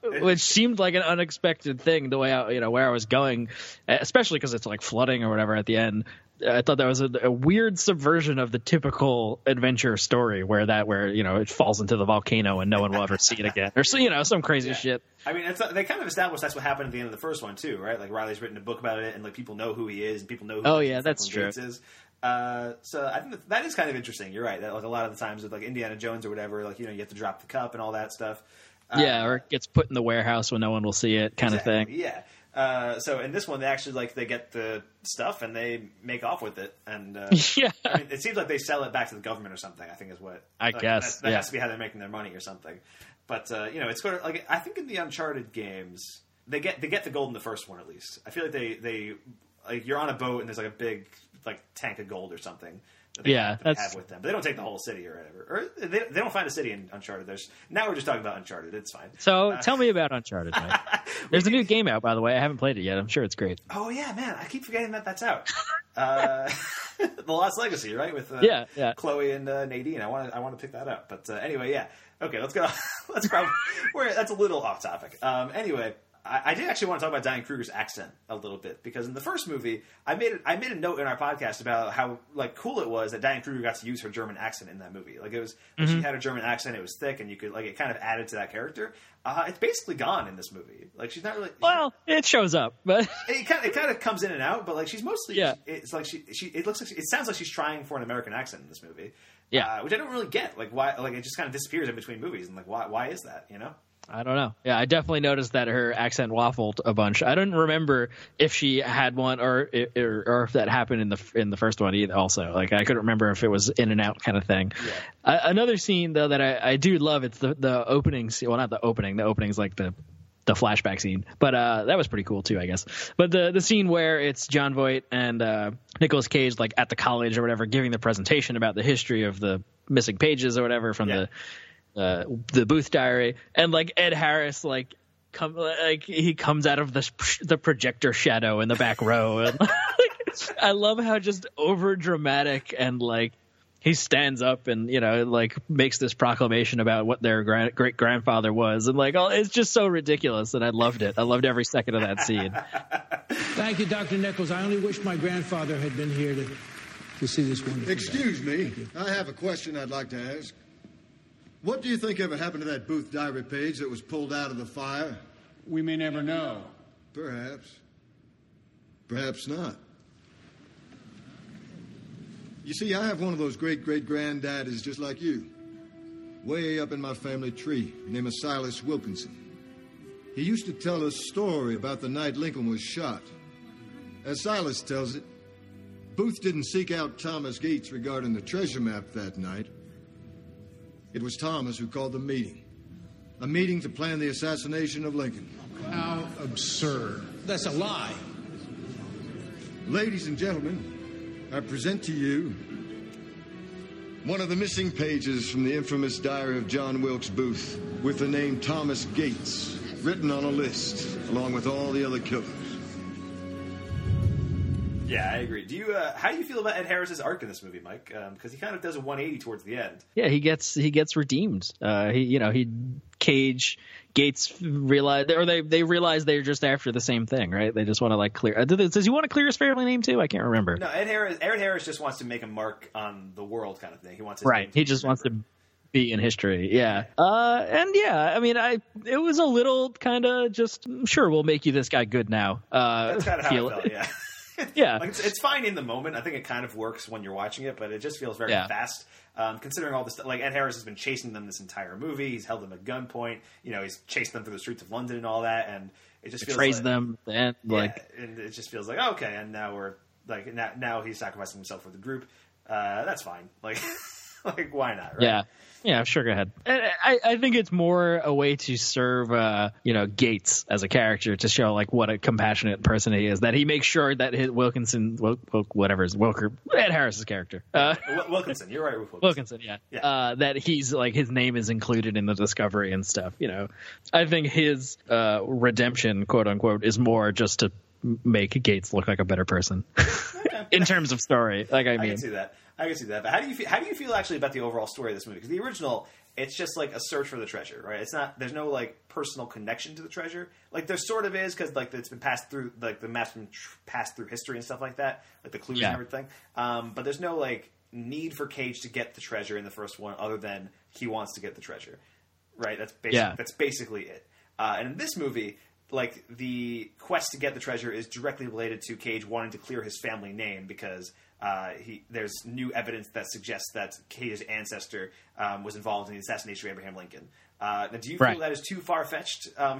which seemed like an unexpected thing the way I, you know, where I was going, especially because it's like flooding or whatever at the end. I thought that was a, a weird subversion of the typical adventure story where that where you know it falls into the volcano and no one will ever see it again, or so you know some crazy yeah. shit. I mean, it's, they kind of established that's what happened at the end of the first one too, right? Like Riley's written a book about it, and like people know who he is, and people know who oh yeah, that's true. Gates is. Uh, so I think that, that is kind of interesting. You're right. That like a lot of the times with like Indiana Jones or whatever, like you know you have to drop the cup and all that stuff. Uh, yeah, or it gets put in the warehouse when no one will see it, kind exactly, of thing. Yeah. Uh, so in this one, they actually like they get the stuff and they make off with it, and uh, yeah, I mean, it seems like they sell it back to the government or something. I think is what I like, guess that, that yeah. has to be how they're making their money or something. But uh, you know, it's sort of like I think in the Uncharted games, they get they get the gold in the first one at least. I feel like they they like you're on a boat and there's like a big like tank of gold or something. That they yeah, have, that's have with them, but they don't take the whole city or whatever. Or they, they don't find a city in Uncharted. There's now we're just talking about Uncharted. It's fine. So uh, tell me about Uncharted. Mike. There's a new game out, by the way. I haven't played it yet. I'm sure it's great. Oh yeah, man! I keep forgetting that that's out. uh, The Lost Legacy, right? With uh, yeah, yeah. Chloe and uh, Nadine. I want to I want to pick that up. But uh, anyway, yeah. Okay, let's go. let's probably we're, that's a little off topic. Um, anyway. I, I did actually want to talk about Diane Kruger's accent a little bit because in the first movie, I made it, I made a note in our podcast about how like cool it was that Diane Kruger got to use her German accent in that movie. Like it was, mm-hmm. she had a German accent, it was thick, and you could like it kind of added to that character. Uh, it's basically gone in this movie. Like she's not really. Well, it shows up, but it kind of, it kind of comes in and out. But like she's mostly, yeah. It's like she, she. It looks like she, it sounds like she's trying for an American accent in this movie. Yeah, uh, which I don't really get. Like why? Like it just kind of disappears in between movies, and like why? Why is that? You know. I don't know. Yeah, I definitely noticed that her accent waffled a bunch. I don't remember if she had one or or, or if that happened in the in the first one either. Also, like I couldn't remember if it was in and out kind of thing. Yeah. Uh, another scene though that I, I do love, it's the the opening scene. Well, not the opening. The opening's like the the flashback scene, but uh, that was pretty cool too, I guess. But the the scene where it's Jon Voight and uh, Nicolas Cage like at the college or whatever, giving the presentation about the history of the missing pages or whatever from yeah. the. Uh, the Booth Diary, and like Ed Harris, like come like he comes out of the the projector shadow in the back row, and like, I love how just over dramatic and like he stands up and you know like makes this proclamation about what their grand, great grandfather was, and like oh, it's just so ridiculous, and I loved it. I loved every second of that scene. Thank you, Doctor Nichols. I only wish my grandfather had been here to to see this wonderful. Excuse me, I have a question I'd like to ask. What do you think ever happened to that Booth Diary page that was pulled out of the fire? We may never know. Perhaps. Perhaps not. You see, I have one of those great-great-granddaddies just like you. Way up in my family tree, named Silas Wilkinson. He used to tell a story about the night Lincoln was shot. As Silas tells it, Booth didn't seek out Thomas Gates regarding the treasure map that night. It was Thomas who called the meeting. A meeting to plan the assassination of Lincoln. How absurd. That's a lie. Ladies and gentlemen, I present to you one of the missing pages from the infamous diary of John Wilkes Booth with the name Thomas Gates written on a list, along with all the other killers. Yeah, I agree. Do you? Uh, how do you feel about Ed Harris's arc in this movie, Mike? Because um, he kind of does a one eighty towards the end. Yeah, he gets he gets redeemed. Uh, he, you know, he Cage Gates realize or they they realize they're just after the same thing, right? They just want to like clear. Uh, does he want to clear his family name too? I can't remember. No, Ed Harris. Ed Harris just wants to make a mark on the world, kind of thing. He wants his right. He just remembered. wants to be in history. Yeah. Uh, and yeah, I mean, I it was a little kind of just sure we'll make you this guy good now. Uh, That's kind of how it felt. Yeah. Yeah, like it's, it's fine in the moment. I think it kind of works when you're watching it, but it just feels very yeah. fast. Um, considering all this, stuff, like Ed Harris has been chasing them this entire movie. He's held them at gunpoint. You know, he's chasing them through the streets of London and all that, and it just betrays feels like, them. And yeah, like, and it just feels like okay, and now we're like now, now he's sacrificing himself for the group. Uh, that's fine. Like, like why not? Right? Yeah. Yeah, sure, go ahead. I, I think it's more a way to serve, uh, you know, Gates as a character to show, like, what a compassionate person he is. That he makes sure that his Wilkinson, Wil, Wil, whatever his Wilker, Ed Harris's character. Uh, Wilkinson, you're right with Wilkinson. Wilkinson, yeah. yeah. Uh, that he's, like, his name is included in the discovery and stuff, you know. I think his uh, redemption, quote unquote, is more just to make Gates look like a better person. In terms of story, like I mean, I can see that. I can see that. But how do you feel, how do you feel actually about the overall story of this movie? Because the original, it's just like a search for the treasure, right? It's not. There's no like personal connection to the treasure. Like there sort of is because like it's been passed through, like the map's been tr- passed through history and stuff like that, like the clues Yeah. and everything. Um, but there's no like need for Cage to get the treasure in the first one, other than he wants to get the treasure, right? That's basic, Yeah. That's basically it. Uh, and in this movie, like the quest to get the treasure is directly related to Cage wanting to clear his family name because uh, he there's new evidence that suggests that Cage's ancestor um, was involved in the assassination of Abraham Lincoln. Uh, now, do you Right. feel that is too far fetched um,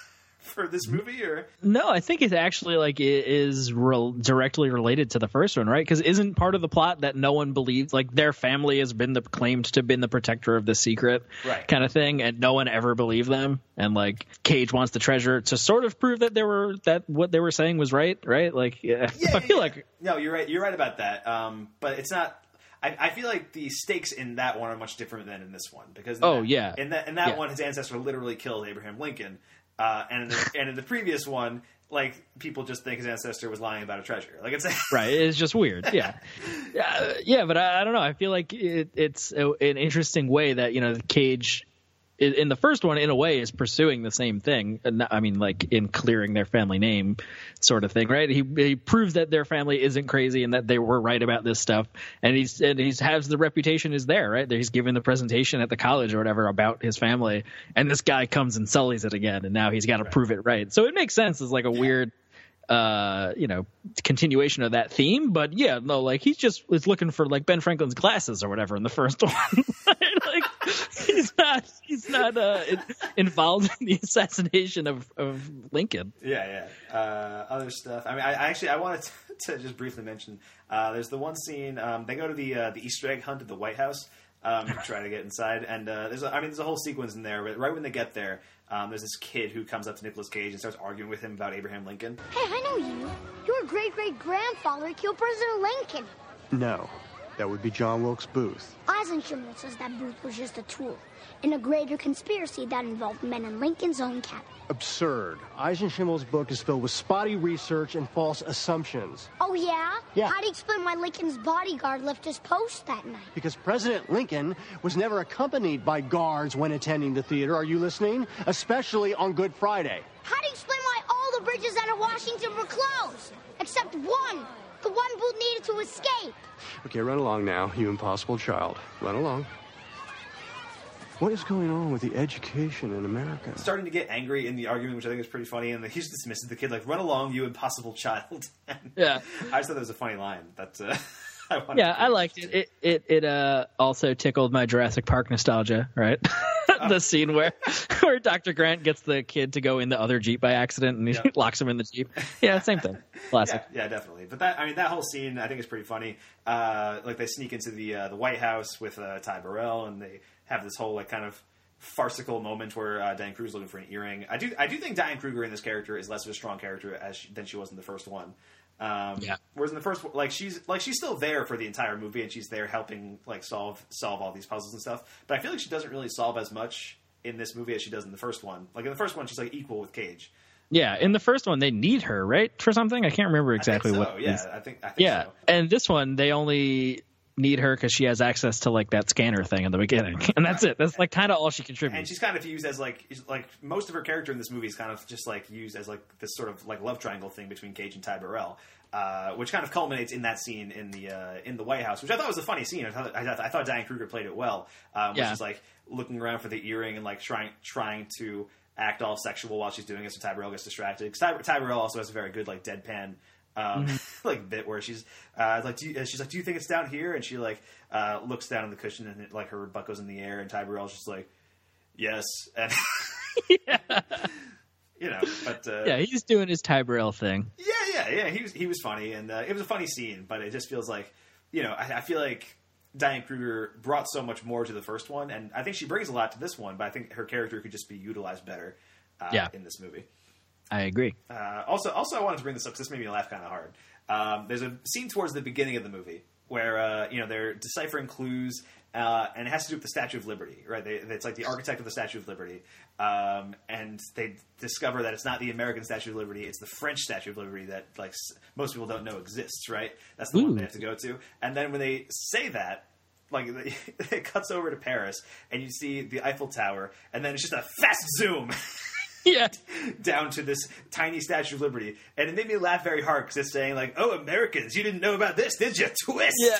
for this movie, or No, I think it actually like it is re- directly related to the first one, right? Because isn't part of the plot that no one believes, like their family has been the claimed to have been the protector of the secret, Right. kind of thing, and no one ever believed them, and like Cage wants the treasure to sort of prove that they were that what they were saying was right, right? Like, yeah, Yeah, I feel yeah. like No, you're right. You're right about that. Um, but it's not. I, I feel like the stakes in that one are much different than in this one because in Oh, that, yeah. in that in that Yeah. one his ancestor literally killed Abraham Lincoln, uh, and in the, and in the previous one, like people just think his ancestor was lying about a treasure. Like it's right, it's just weird, yeah, yeah, yeah. But I, I don't know. I feel like it, it's a, an interesting way that you know Cage. In in the first one, in a way, is pursuing the same thing. And I mean, like in clearing their family name, sort of thing, right? He he proves that their family isn't crazy and that they were right about this stuff. And he's and he's has the reputation is there, right? He's giving the presentation at the college or whatever about his family, and this guy comes and sullies it again, and now he's got to prove it right. So it makes sense as like a weird, uh, you know, continuation of that theme. But yeah, no, like he just was looking for like Ben Franklin's glasses or whatever in the first one. Like he's not he's not uh, in, involved in the assassination of, of Lincoln. Yeah, yeah. Uh, other stuff. I mean, I, I actually I wanted to, to just briefly mention. Uh, there's the one scene um, they go to the uh, the Easter egg hunt at the White House. Um, to try to get inside, and uh, there's a, I mean there's a whole sequence in there. But right when they get there, um, there's this kid who comes up to Nicolas Cage and starts arguing with him about Abraham Lincoln. Hey, I know you. Your great-great-grandfather killed President Lincoln. No, that would be John Wilkes Booth. Eisenhower says that Booth was just a tool in a greater conspiracy that involved men in Lincoln's own cabinet. Absurd. Eisenschimmel's book is filled with spotty research and false assumptions. Oh, yeah? Yeah. How do you explain why Lincoln's bodyguard left his post that night? Because President Lincoln was never accompanied by guards when attending the theater. Are you listening? Especially on Good Friday. How do you explain why all the bridges out of Washington were closed? Except one. The one Booth needed to escape. Okay, run along now, you impossible child. Run along. What is going on with the education in America? Starting to get angry in the argument, which I think is pretty funny, and he just dismisses the kid like, "Run along, you impossible child." And Yeah. I just thought that was a funny line. That uh, I wanted Yeah, to I liked it. It it it uh also tickled my Jurassic Park nostalgia, right? The scene where where Doctor Grant gets the kid to go in the other Jeep by accident and he Yep. locks him in the Jeep. Yeah, same thing. Classic. Yeah, yeah, definitely. But that, I mean, that whole scene I think is pretty funny. Uh, like they sneak into the uh, the White House with uh, Ty Burrell, and they have this whole like kind of farcical moment where uh, Diane Kruger's looking for an earring. I do I do think Diane Kruger in this character is less of a strong character as she, than she was in the first one. Um, Yeah. Whereas in the first, like she's like she's still there for the entire movie, and she's there helping like solve solve all these puzzles and stuff. But I feel like she doesn't really solve as much in this movie as she does in the first one. Like in the first one, she's like equal with Cage. Yeah, in the first one they need her, right? For something? I can't remember exactly I think so. what. Yeah, is- I think. I think Yeah. so. And this one they only need her because she has access to like that scanner thing in the beginning, and that's it. That's like kind of all she And contributes. she's kind of used as like is- like most of her character in this movie is kind of just like used as like this sort of like love triangle thing between Cage and Ty Burrell, uh, which kind of culminates in that scene in the uh, in the White House, which I thought was a funny scene. I thought I, thought- I thought Diane Kruger played it well, um, Yeah. which is like looking around for the earring and like trying trying to act all sexual while she's doing it, so Ty Burrell gets distracted. Because Ty, Ty Burrell also has a very good like deadpan. Um, like bit where she's uh, like, do you, she's like, do you think it's down here? And she like uh, looks down on the cushion and it, like her butt goes in the air, and Ty Burrell's just like, yes, and you know, but uh, Yeah, he's doing his Ty Burrell thing. yeah, yeah, yeah. He was he was funny, and uh, it was a funny scene, but it just feels like, you know, I, I feel like Diane Kruger brought so much more to the first one, and I think she brings a lot to this one, but I think her character could just be utilized better uh, Yeah. in this movie. I agree. Uh, also, also, I wanted to bring this up because this made me laugh kind of hard. Um, there's a scene towards the beginning of the movie where uh, you know they're deciphering clues. Uh, and it has to do with the Statue of Liberty, right? They, it's like the architect of the Statue of Liberty. Um, and they discover that it's not the American Statue of Liberty, it's the French Statue of Liberty that like s- most people don't know exists, right? That's the Ooh. one they have to go to. And then when they say that, like it cuts over to Paris, and you see the Eiffel Tower, and then it's just a fast zoom yeah. down to this tiny Statue of Liberty. And it made me laugh very hard because it's saying like, oh, Americans, you didn't know about this, did you? Twist! Yeah.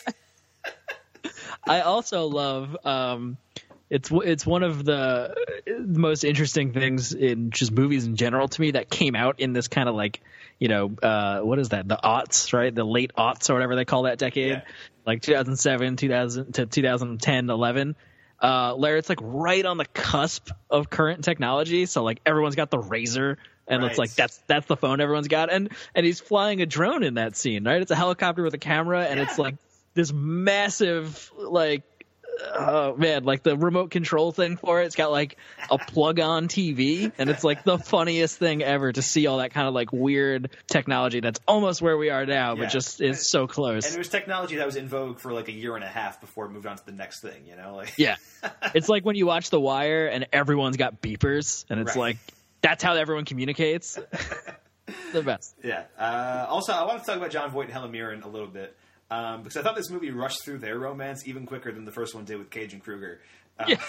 I also love um, it's it's one of the most interesting things in just movies in general to me that came out in this kind of like, you know, uh, what is that? The aughts, right? The late aughts or whatever they call that decade, Yeah. like two thousand seven, two thousand to two thousand ten, eleven. Uh, Larry, it's like right on the cusp of current technology. So like everyone's got the Razor, and Right. it's like that's that's the phone everyone's got, and and he's flying a drone in that scene, right? It's a helicopter with a camera, and Yeah. it's like this massive, like, oh man, like the remote control thing for it. It's got like a plug-on T V, and it's like the funniest thing ever to see all that kind of like weird technology that's almost where we are now, Yeah. but just is so close. And it was technology that was in vogue for like a year and a half before it moved on to the next thing, you know? Like, Yeah. It's like when you watch The Wire and everyone's got beepers, and it's Right. like that's how everyone communicates. The best. Yeah. Uh, also, I want to talk about John Voight and Helen Mirren a little bit. Um, because I thought this movie rushed through their romance even quicker than the first one did with Cage and Kruger. Um, Yeah.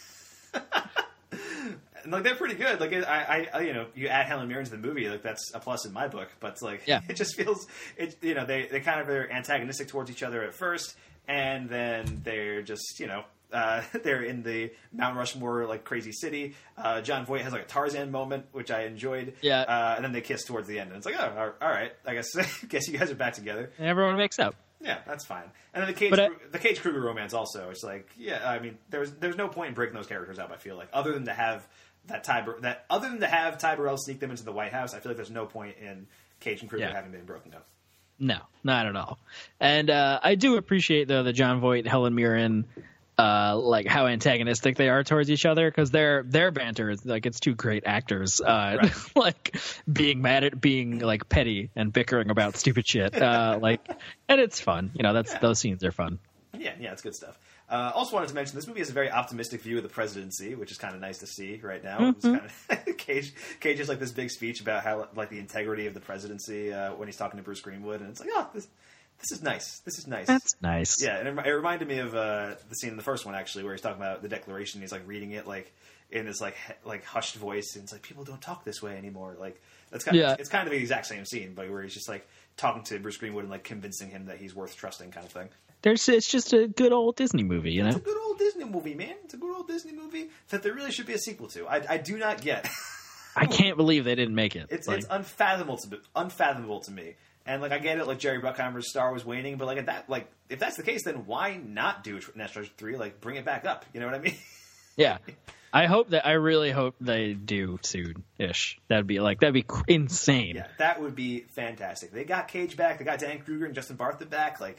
and, like, they're pretty good. Like, it, I, I, you know, you add Helen Mirren to the movie, like, that's a plus in my book. But, like, Yeah. it just feels, it, you know, they, they kind of are antagonistic towards each other at first, and then they're just, you know, uh, they're in the Mount Rushmore, like, crazy city. Uh, John Voight has, like, a Tarzan moment, which I enjoyed. Yeah. Uh, and then they kiss towards the end, and it's like, oh, all right, I guess, guess you guys are back together. And everyone makes up. Yeah, that's fine. And then the Cage, But I- the Cage Kruger romance also. It's like, yeah, I mean, there's there's no point in breaking those characters up. I feel like, other than to have that Ty Bur- that other than to have Ty Burrell sneak them into the White House, I feel like there's no point in Cage and Kruger Yeah. having been broken up. No, not at all. And uh, I do appreciate though the John Voight, Helen Mirren, uh, like how antagonistic they are towards each other, because their their banter is like it's two great actors, uh, Right. like being mad at being like petty and bickering about stupid shit, uh, like, and it's fun. You know, that's Yeah. those scenes are fun. Yeah, yeah, it's good stuff. Uh, also wanted to mention this movie has a very optimistic view of the presidency, which is kind of nice to see right now. It's Mhm. kind of Cage Cage has like this big speech about how like the integrity of the presidency uh, when he's talking to Bruce Greenwood, and it's like, oh, this this is nice. This is nice. That's nice. Yeah, and it, it reminded me of uh, the scene in the first one actually, where he's talking about the Declaration. He's like reading it like in this like he- like hushed voice, and it's like people don't talk this way anymore. Like that's kind of Yeah. it's kind of the exact same scene, but where he's just like talking to Bruce Greenwood and like convincing him that he's worth trusting, kind of thing. There's it's just a good old Disney movie, you know. It's a good old Disney movie, man. It's a good old Disney movie that there really should be a sequel to. I, I do not get. I can't believe they didn't make it. It's Like, it's unfathomable to unfathomable to me. And like I get it, like Jerry Bruckheimer's star was waning, but like at that, like if that's the case, then why not do National Treasure three? Like bring it back up. You know what I mean? yeah. I hope that I really hope they do soon-ish. That'd be like that'd be cr- insane. Yeah, that would be fantastic. They got Cage back. They got Dan Kruger and Justin Bartha back. Like,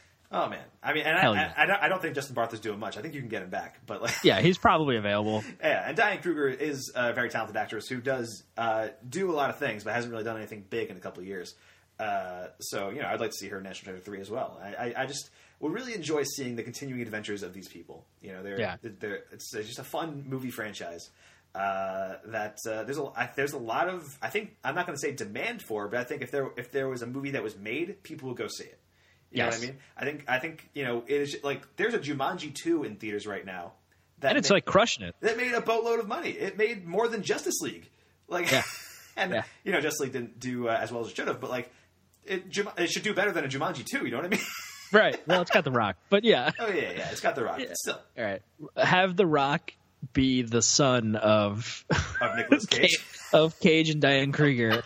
oh man. I mean, and I, Hell yeah. I, I, don't, I don't think Justin Bartha's doing much. I think you can get him back, but like, Yeah, he's probably available. yeah. And Diane Kruger is a very talented actress who does uh, do a lot of things, but hasn't really done anything big in a couple of years. Uh, so you know, I'd like to see her in National Treasure three as well. I, I, I just would really enjoy seeing the continuing adventures of these people. You know, they're, Yeah. they're it's just a fun movie franchise. Uh, that uh, there's a I, there's a lot of I think I'm not going to say demand for, but I think if there if there was a movie that was made, people would go see it. You Yes. know what I mean? I think I think you know it is like there's a Jumanji two in theaters right now. That And it's made- like crushing it. That made a boatload of money. It made more than Justice League. Like, Yeah. and Yeah. you know, Justice League didn't do uh, as well as it should have, but like it, Jum- it should do better than a Jumanji two. You know what I mean? Right. Well, it's got The Rock, but yeah. Oh yeah, yeah. It's got The Rock. Yeah. Still, All right. Have The Rock be the son of of Nicolas Cage, of Cage and Diane Kruger,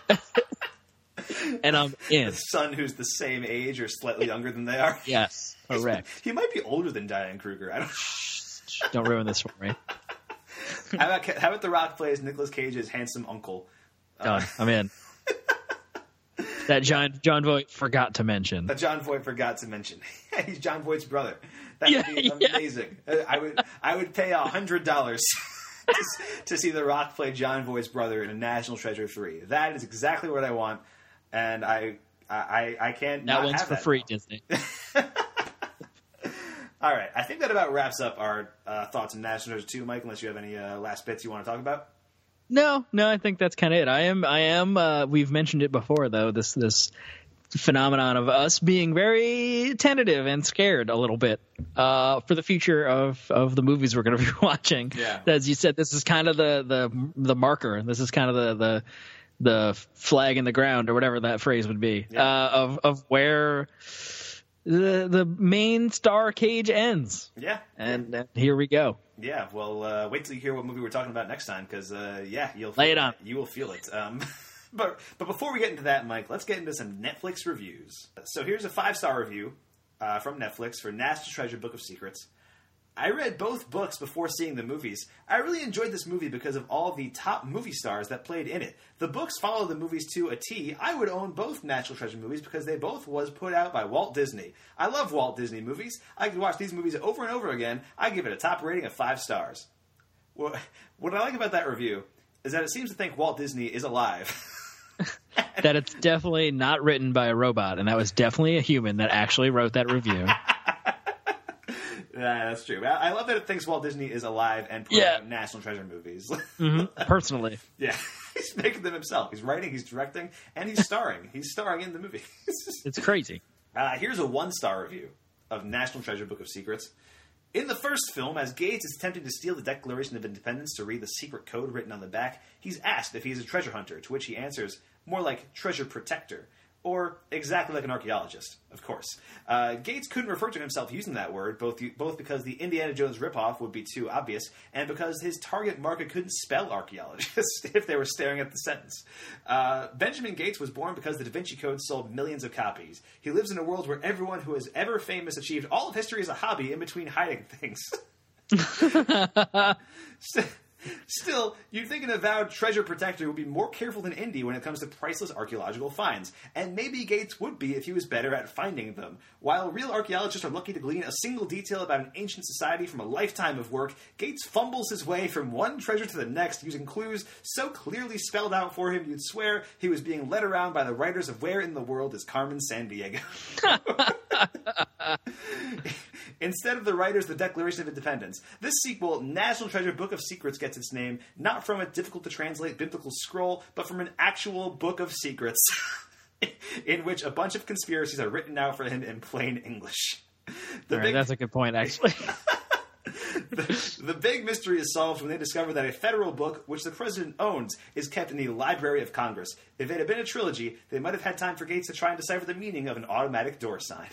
and I'm in. the son who's the same age or slightly younger than they are. Yes, correct. He might be older than Diane Kruger. I don't. Don't ruin this for me. How about how about The Rock plays Nicolas Cage's handsome uncle? Done. I'm in. That John John Voight forgot to mention. That John Voight forgot to mention. He's John Voight's brother. That Yeah, would be yeah. amazing. I would I would pay a hundred dollars to, to see The Rock play John Voight's brother in a National Treasure three. That is exactly what I want, and I I I can't. That not one's have for that free, now. Disney. All right, I think that about wraps up our uh, thoughts on National Treasure two, Mike. Unless you have any uh, last bits you want to talk about. No, no, I think that's kind of it. I am, I am. Uh, we've mentioned it before, though. This this phenomenon of us being very tentative and scared a little bit uh, for the future of, of the movies we're going to be watching. Yeah. As you said, this is kind of the the the marker. This is kind of the the the flag in the ground, or whatever that phrase would be, yeah. uh, of of where the the main star Cage ends. Yeah. And, and here we go. Yeah, well, uh, wait till you hear what movie we're talking about next time, because, uh, yeah, you'll lay feel it on. It. You will feel it. Um, but but before we get into that, Mike, let's get into some Netflix reviews. So here's a five-star review uh, from Netflix for National Treasure Book of Secrets. I read both books before seeing the movies. I really enjoyed this movie because of all the top movie stars that played in it. The books follow the movies to a T. I would own both National Treasure movies because they both was put out by Walt Disney. I love Walt Disney movies. I could watch these movies over and over again. I give it a top rating of five stars. What, what I like about that review is that it seems to think Walt Disney is alive. That it's definitely not written by a robot, and that was definitely a human that actually wrote that review. Yeah, that's true. I love that it thinks Walt Disney is alive and putting yeah. out National Treasure movies. Mm-hmm. Personally. Yeah. He's making them himself. He's writing, he's directing, and he's starring. He's starring in the movie. It's crazy. Uh, here's a one-star review of National Treasure Book of Secrets. In the first film, as Gates is attempting to steal the Declaration of Independence to read the secret code written on the back, he's asked if he is a treasure hunter, to which he answers, more like treasure protector. Or exactly like an archaeologist, of course. Uh, Gates couldn't refer to himself using that word, both both because the Indiana Jones ripoff would be too obvious, and because his target market couldn't spell archaeologist if they were staring at the sentence. Uh, Benjamin Gates was born because the Da Vinci Code sold millions of copies. He lives in a world where everyone who is ever famous achieved all of history as a hobby in between hiding things. Still, you'd think an avowed treasure protector would be more careful than Indy when it comes to priceless archaeological finds, and maybe Gates would be if he was better at finding them. While real archaeologists are lucky to glean a single detail about an ancient society from a lifetime of work, Gates fumbles his way from one treasure to the next using clues so clearly spelled out for him you'd swear he was being led around by the writers of Where in the World is Carmen Sandiego. Instead of the writers of the Declaration of Independence, this sequel, National Treasure Book of Secrets, gets its name not from a difficult-to-translate biblical scroll, but from an actual book of secrets in which a bunch of conspiracies are written out for him in plain English. The right, big... That's a good point, actually. the, the big mystery is solved when they discover that a federal book, which the president owns, is kept in the Library of Congress. If it had been a trilogy, they might have had time for Gates to try and decipher the meaning of an automatic door sign.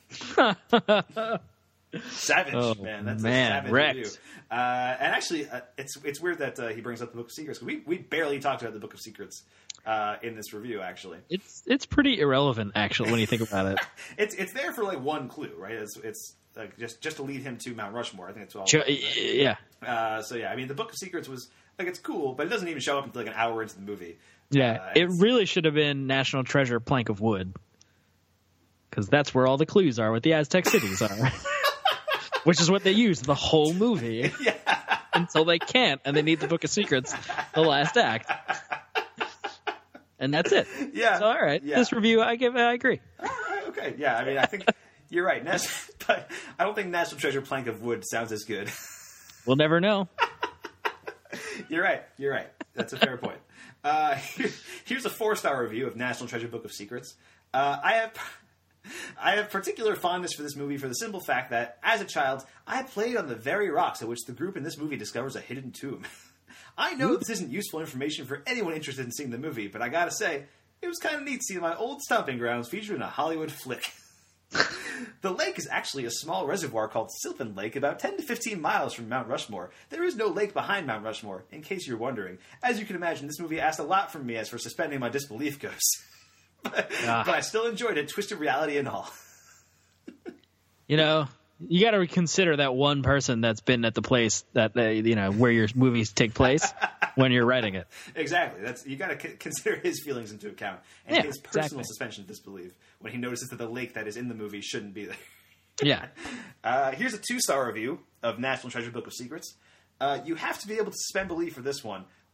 Savage, oh, man. That's man, a savage wrecked. review. Uh, and actually, uh, it's it's weird that uh, he brings up the Book of Secrets. We we barely talked about the Book of Secrets uh, in this review, actually. It's it's pretty irrelevant, actually, when you think about it. it's it's there for like one clue, right? It's it's like just just to lead him to Mount Rushmore. I think that's all. Sure, right? Yeah. Uh, so yeah, I mean, the Book of Secrets was like it's cool, but it doesn't even show up until like an hour into the movie. Yeah, uh, it really should have been National Treasure Plank of Wood, because that's where all the clues are, what the Aztec cities are. Which is what they use the whole movie. Yeah. Until they can't, and they need the Book of Secrets, the last act. And that's it. Yeah. So, all right. Yeah. This review, I give, I agree. All right, okay. Yeah, I mean, I think you're right. Nas- but I don't think National Treasure Plank of Wood sounds as good. We'll never know. You're right. You're right. That's a fair point. Uh, here, here's a four-star review of National Treasure Book of Secrets. Uh, I have... I have particular fondness for this movie for the simple fact that, as a child, I played on the very rocks at which the group in this movie discovers a hidden tomb. I know this isn't useful information for anyone interested in seeing the movie, but I gotta say, it was kind of neat seeing my old stomping grounds featured in a Hollywood flick. The lake is actually a small reservoir called Sylvan Lake, about ten to fifteen miles from Mount Rushmore. There is no lake behind Mount Rushmore, in case you're wondering. As you can imagine, this movie asked a lot from me as for suspending my disbelief goes. But, ah. but I still enjoyed it, twisted reality and all. You know, you got to consider that one person that's been at the place that they, you know, where your movies take place when you're writing it. Exactly. That's you got to c- consider his feelings into account and Yeah, his personal exactly. suspension of disbelief when he notices that the lake that is in the movie shouldn't be there. Yeah. Uh, here's a two-star review of National Treasure Book of Secrets. Uh, you have to be able to suspend belief for this one.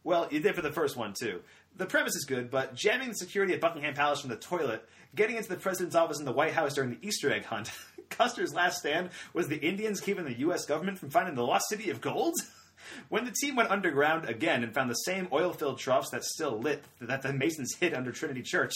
Well, you did for the first one, too. The premise is good, but jamming the security at Buckingham Palace from the toilet, getting into the president's office in the White House during the Easter egg hunt, Custer's last stand was the Indians keeping the U S government from finding the lost city of gold? When the team went underground again and found the same oil-filled troughs that still lit that the Masons hid under Trinity Church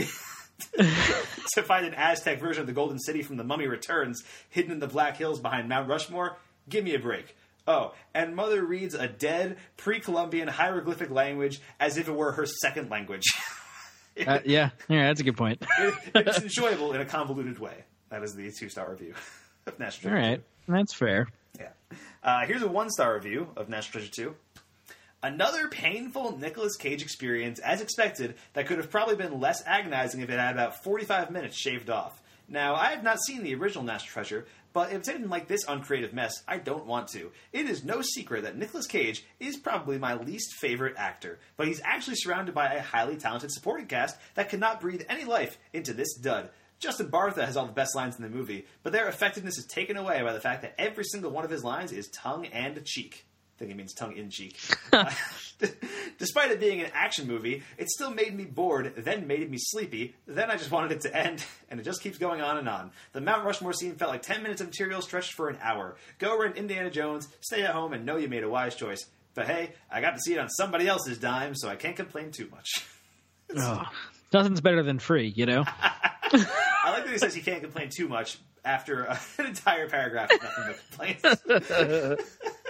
to find an Aztec version of the Golden City from The Mummy Returns hidden in the Black Hills behind Mount Rushmore, give me a break. Oh, and Mother reads a dead, pre-Columbian hieroglyphic language as if it were her second language. uh, yeah, yeah, that's a good point. it, it's enjoyable in a convoluted way. That is the two-star review of National Treasure. All right, that's fair. Yeah. Uh, here's a one-star review of National Treasure two. Another painful Nicolas Cage experience, as expected, that could have probably been less agonizing if it had about forty-five minutes shaved off. Now, I have not seen the original National Treasure, but if it's anything like this uncreative mess, I don't want to. It is no secret that Nicolas Cage is probably my least favorite actor, but he's actually surrounded by a highly talented supporting cast that cannot breathe any life into this dud. Justin Bartha has all the best lines in the movie, but their effectiveness is taken away by the fact that every single one of his lines is tongue and cheek. I think he means tongue in cheek. uh, despite it being an action movie, it still made me bored, then made me sleepy, then I just wanted it to end, and it just keeps going on and on. The Mount Rushmore scene felt like ten minutes of material stretched for an hour. Go rent Indiana Jones, stay at home, and know you made a wise choice. But hey, I got to see it on somebody else's dime, so I can't complain too much. Oh, nothing's better than free, you know? I like that he says he can't complain too much after uh, an entire paragraph of nothing but complaints.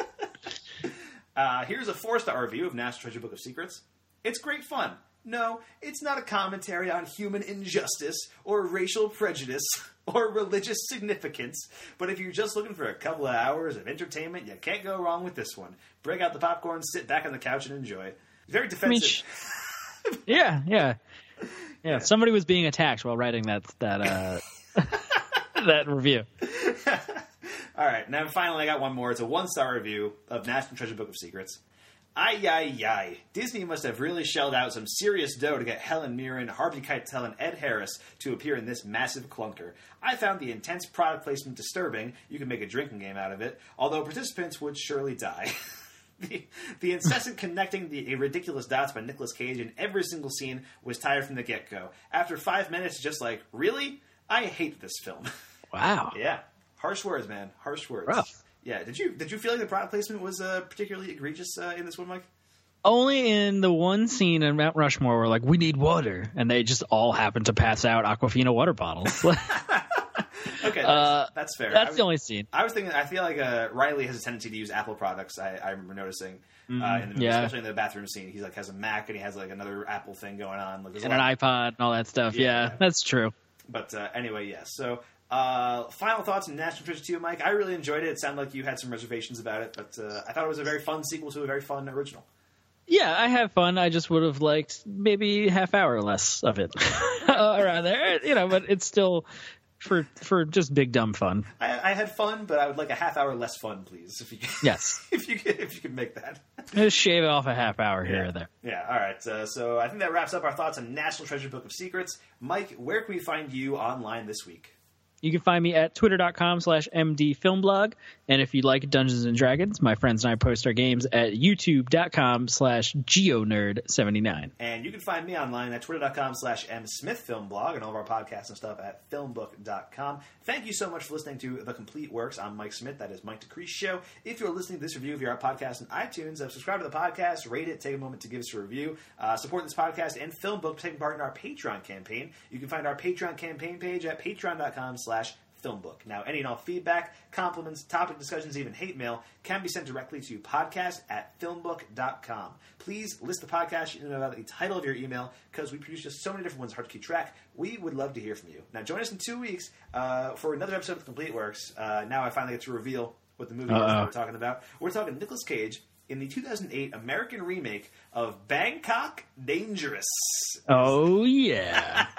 uh, here's a four-star review of National Treasure Book of Secrets. It's great fun. No, it's not a commentary on human injustice or racial prejudice or religious significance, but if you're just looking for a couple of hours of entertainment, you can't go wrong with this one. Break out the popcorn, sit back on the couch, and enjoy. Very defensive. I mean, sh- yeah, yeah. Yeah, somebody was being attacked while writing that that uh, that review. All right, now finally I got one more. It's a one-star review of National Treasure Book of Secrets. Ay, ay, ay. Disney must have really shelled out some serious dough to get Helen Mirren, Harvey Keitel, and Ed Harris to appear in this massive clunker. I found the intense product placement disturbing. You can make a drinking game out of it, although participants would surely die. The, the incessant connecting the ridiculous dots by Nicolas Cage in every single scene was tired from the get-go. After five minutes, just like, really? I hate this film. Wow. Yeah. Harsh words, man. Harsh words. Rough. Yeah. Did you did you feel like the product placement was uh, particularly egregious uh, in this one, Mike? Only in the one scene in Mount Rushmore where, like, we need water, and they just all happen to pass out Aquafina water bottles. Okay, that's, uh, that's fair. That's was, the only scene. I was thinking, I feel like uh, Riley has a tendency to use Apple products, I, I remember noticing, mm, uh, in the movie, yeah. especially in the bathroom scene. He like has a Mac, and he has like another Apple thing going on. Like, and an iPod and all that stuff. Yeah, yeah, yeah. That's true. But uh, anyway, yes. Yeah. So, uh, final thoughts on National Treasure two, Mike. I really enjoyed it. It sounded like you had some reservations about it, but uh, I thought it was a very fun sequel to a very fun original. Yeah, I have fun. I just would have liked maybe half hour less of it around there, you know. But it's still for for just big dumb fun. I, I had fun, but I would like a half hour less fun, please. If you could, yes, if you could, if you could make that. Just shave off a half hour here yeah. or there. Yeah. All right. Uh, so I think that wraps up our thoughts on National Treasure Book of Secrets. Mike, where can we find you online this week? You can find me at twitter.com slash mdfilmblog. And if you like Dungeons and Dragons, my friends and I post our games at youtube.com slash geonerd79. And you can find me online at twitter.com slash msmithfilmblog and all of our podcasts and stuff at filmbook dot com. Thank you so much for listening to The Complete Works. I'm Mike Smith. That is Mike DeCrease Show. If you're listening to this review of your podcast on iTunes, uh, subscribe to the podcast, rate it, take a moment to give us a review. Uh, support this podcast and Filmbook taking part in our Patreon campaign. You can find our Patreon campaign page at patreon.com slash Filmbook. Now, any and all feedback, compliments, topic discussions, even hate mail can be sent directly to podcast at filmbook dot com. Please list the podcast you know about the title of your email because we produce just so many different ones, hard to keep track. We would love to hear from you. Now, join us in two weeks uh, for another episode of The Complete Works. Uh, now I finally get to reveal what the movie is that we're talking about. We're talking Nicolas Cage in the two thousand eight American remake of Bangkok Dangerous. Oh, yeah.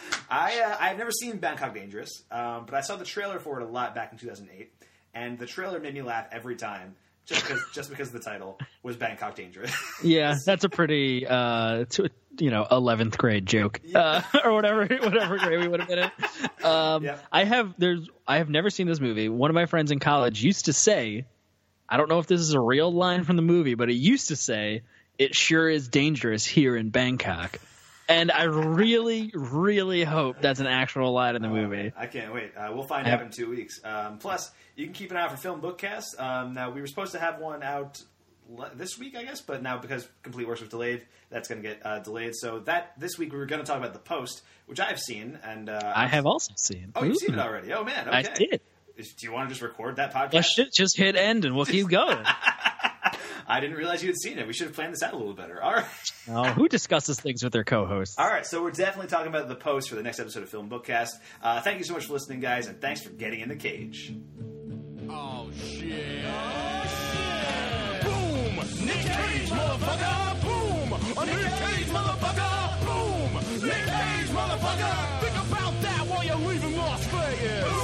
I, uh, I've never seen Bangkok Dangerous, um, but I saw the trailer for it a lot back in two thousand eight, and the trailer made me laugh every time, just because, just because the title was Bangkok Dangerous. Yeah, that's a pretty, uh, to, you know, eleventh grade joke, uh, or whatever, whatever grade we would have been in. Um, yep. I have, there's, I have never seen this movie. One of my friends in college used to say, I don't know if this is a real line from the movie, but it used to say, it sure is dangerous here in Bangkok. And I really, really hope that's an actual line in the movie. I can't wait. Uh, we'll find I out have- in two weeks. Um, plus, you can keep an eye out for Film Bookcast. Um, now, we were supposed to have one out le- this week, I guess, but now because Complete Works was delayed, that's going to get uh, delayed. So that this week we were going to talk about The Post, which I've seen. and uh, I have also seen. Oh, you've seen it Ooh. already? Oh, man. Okay. I did. Is- Do you want to just record that podcast? Let's ju- just hit end and we'll keep going. I didn't realize you had seen it. We should have planned this out a little better. All right. Oh, who discusses things with their co-hosts? All right, so we're definitely talking about The Post for the next episode of Film Bookcast. Uh, thank you so much for listening, guys, and thanks for getting in the cage. Oh, shit. Oh, shit. Boom! Nick Cage, motherfucker! Boom! A Nick Cage, motherfucker! Boom! Nick Cage, motherfucker! Think about that while you're leaving Las Vegas!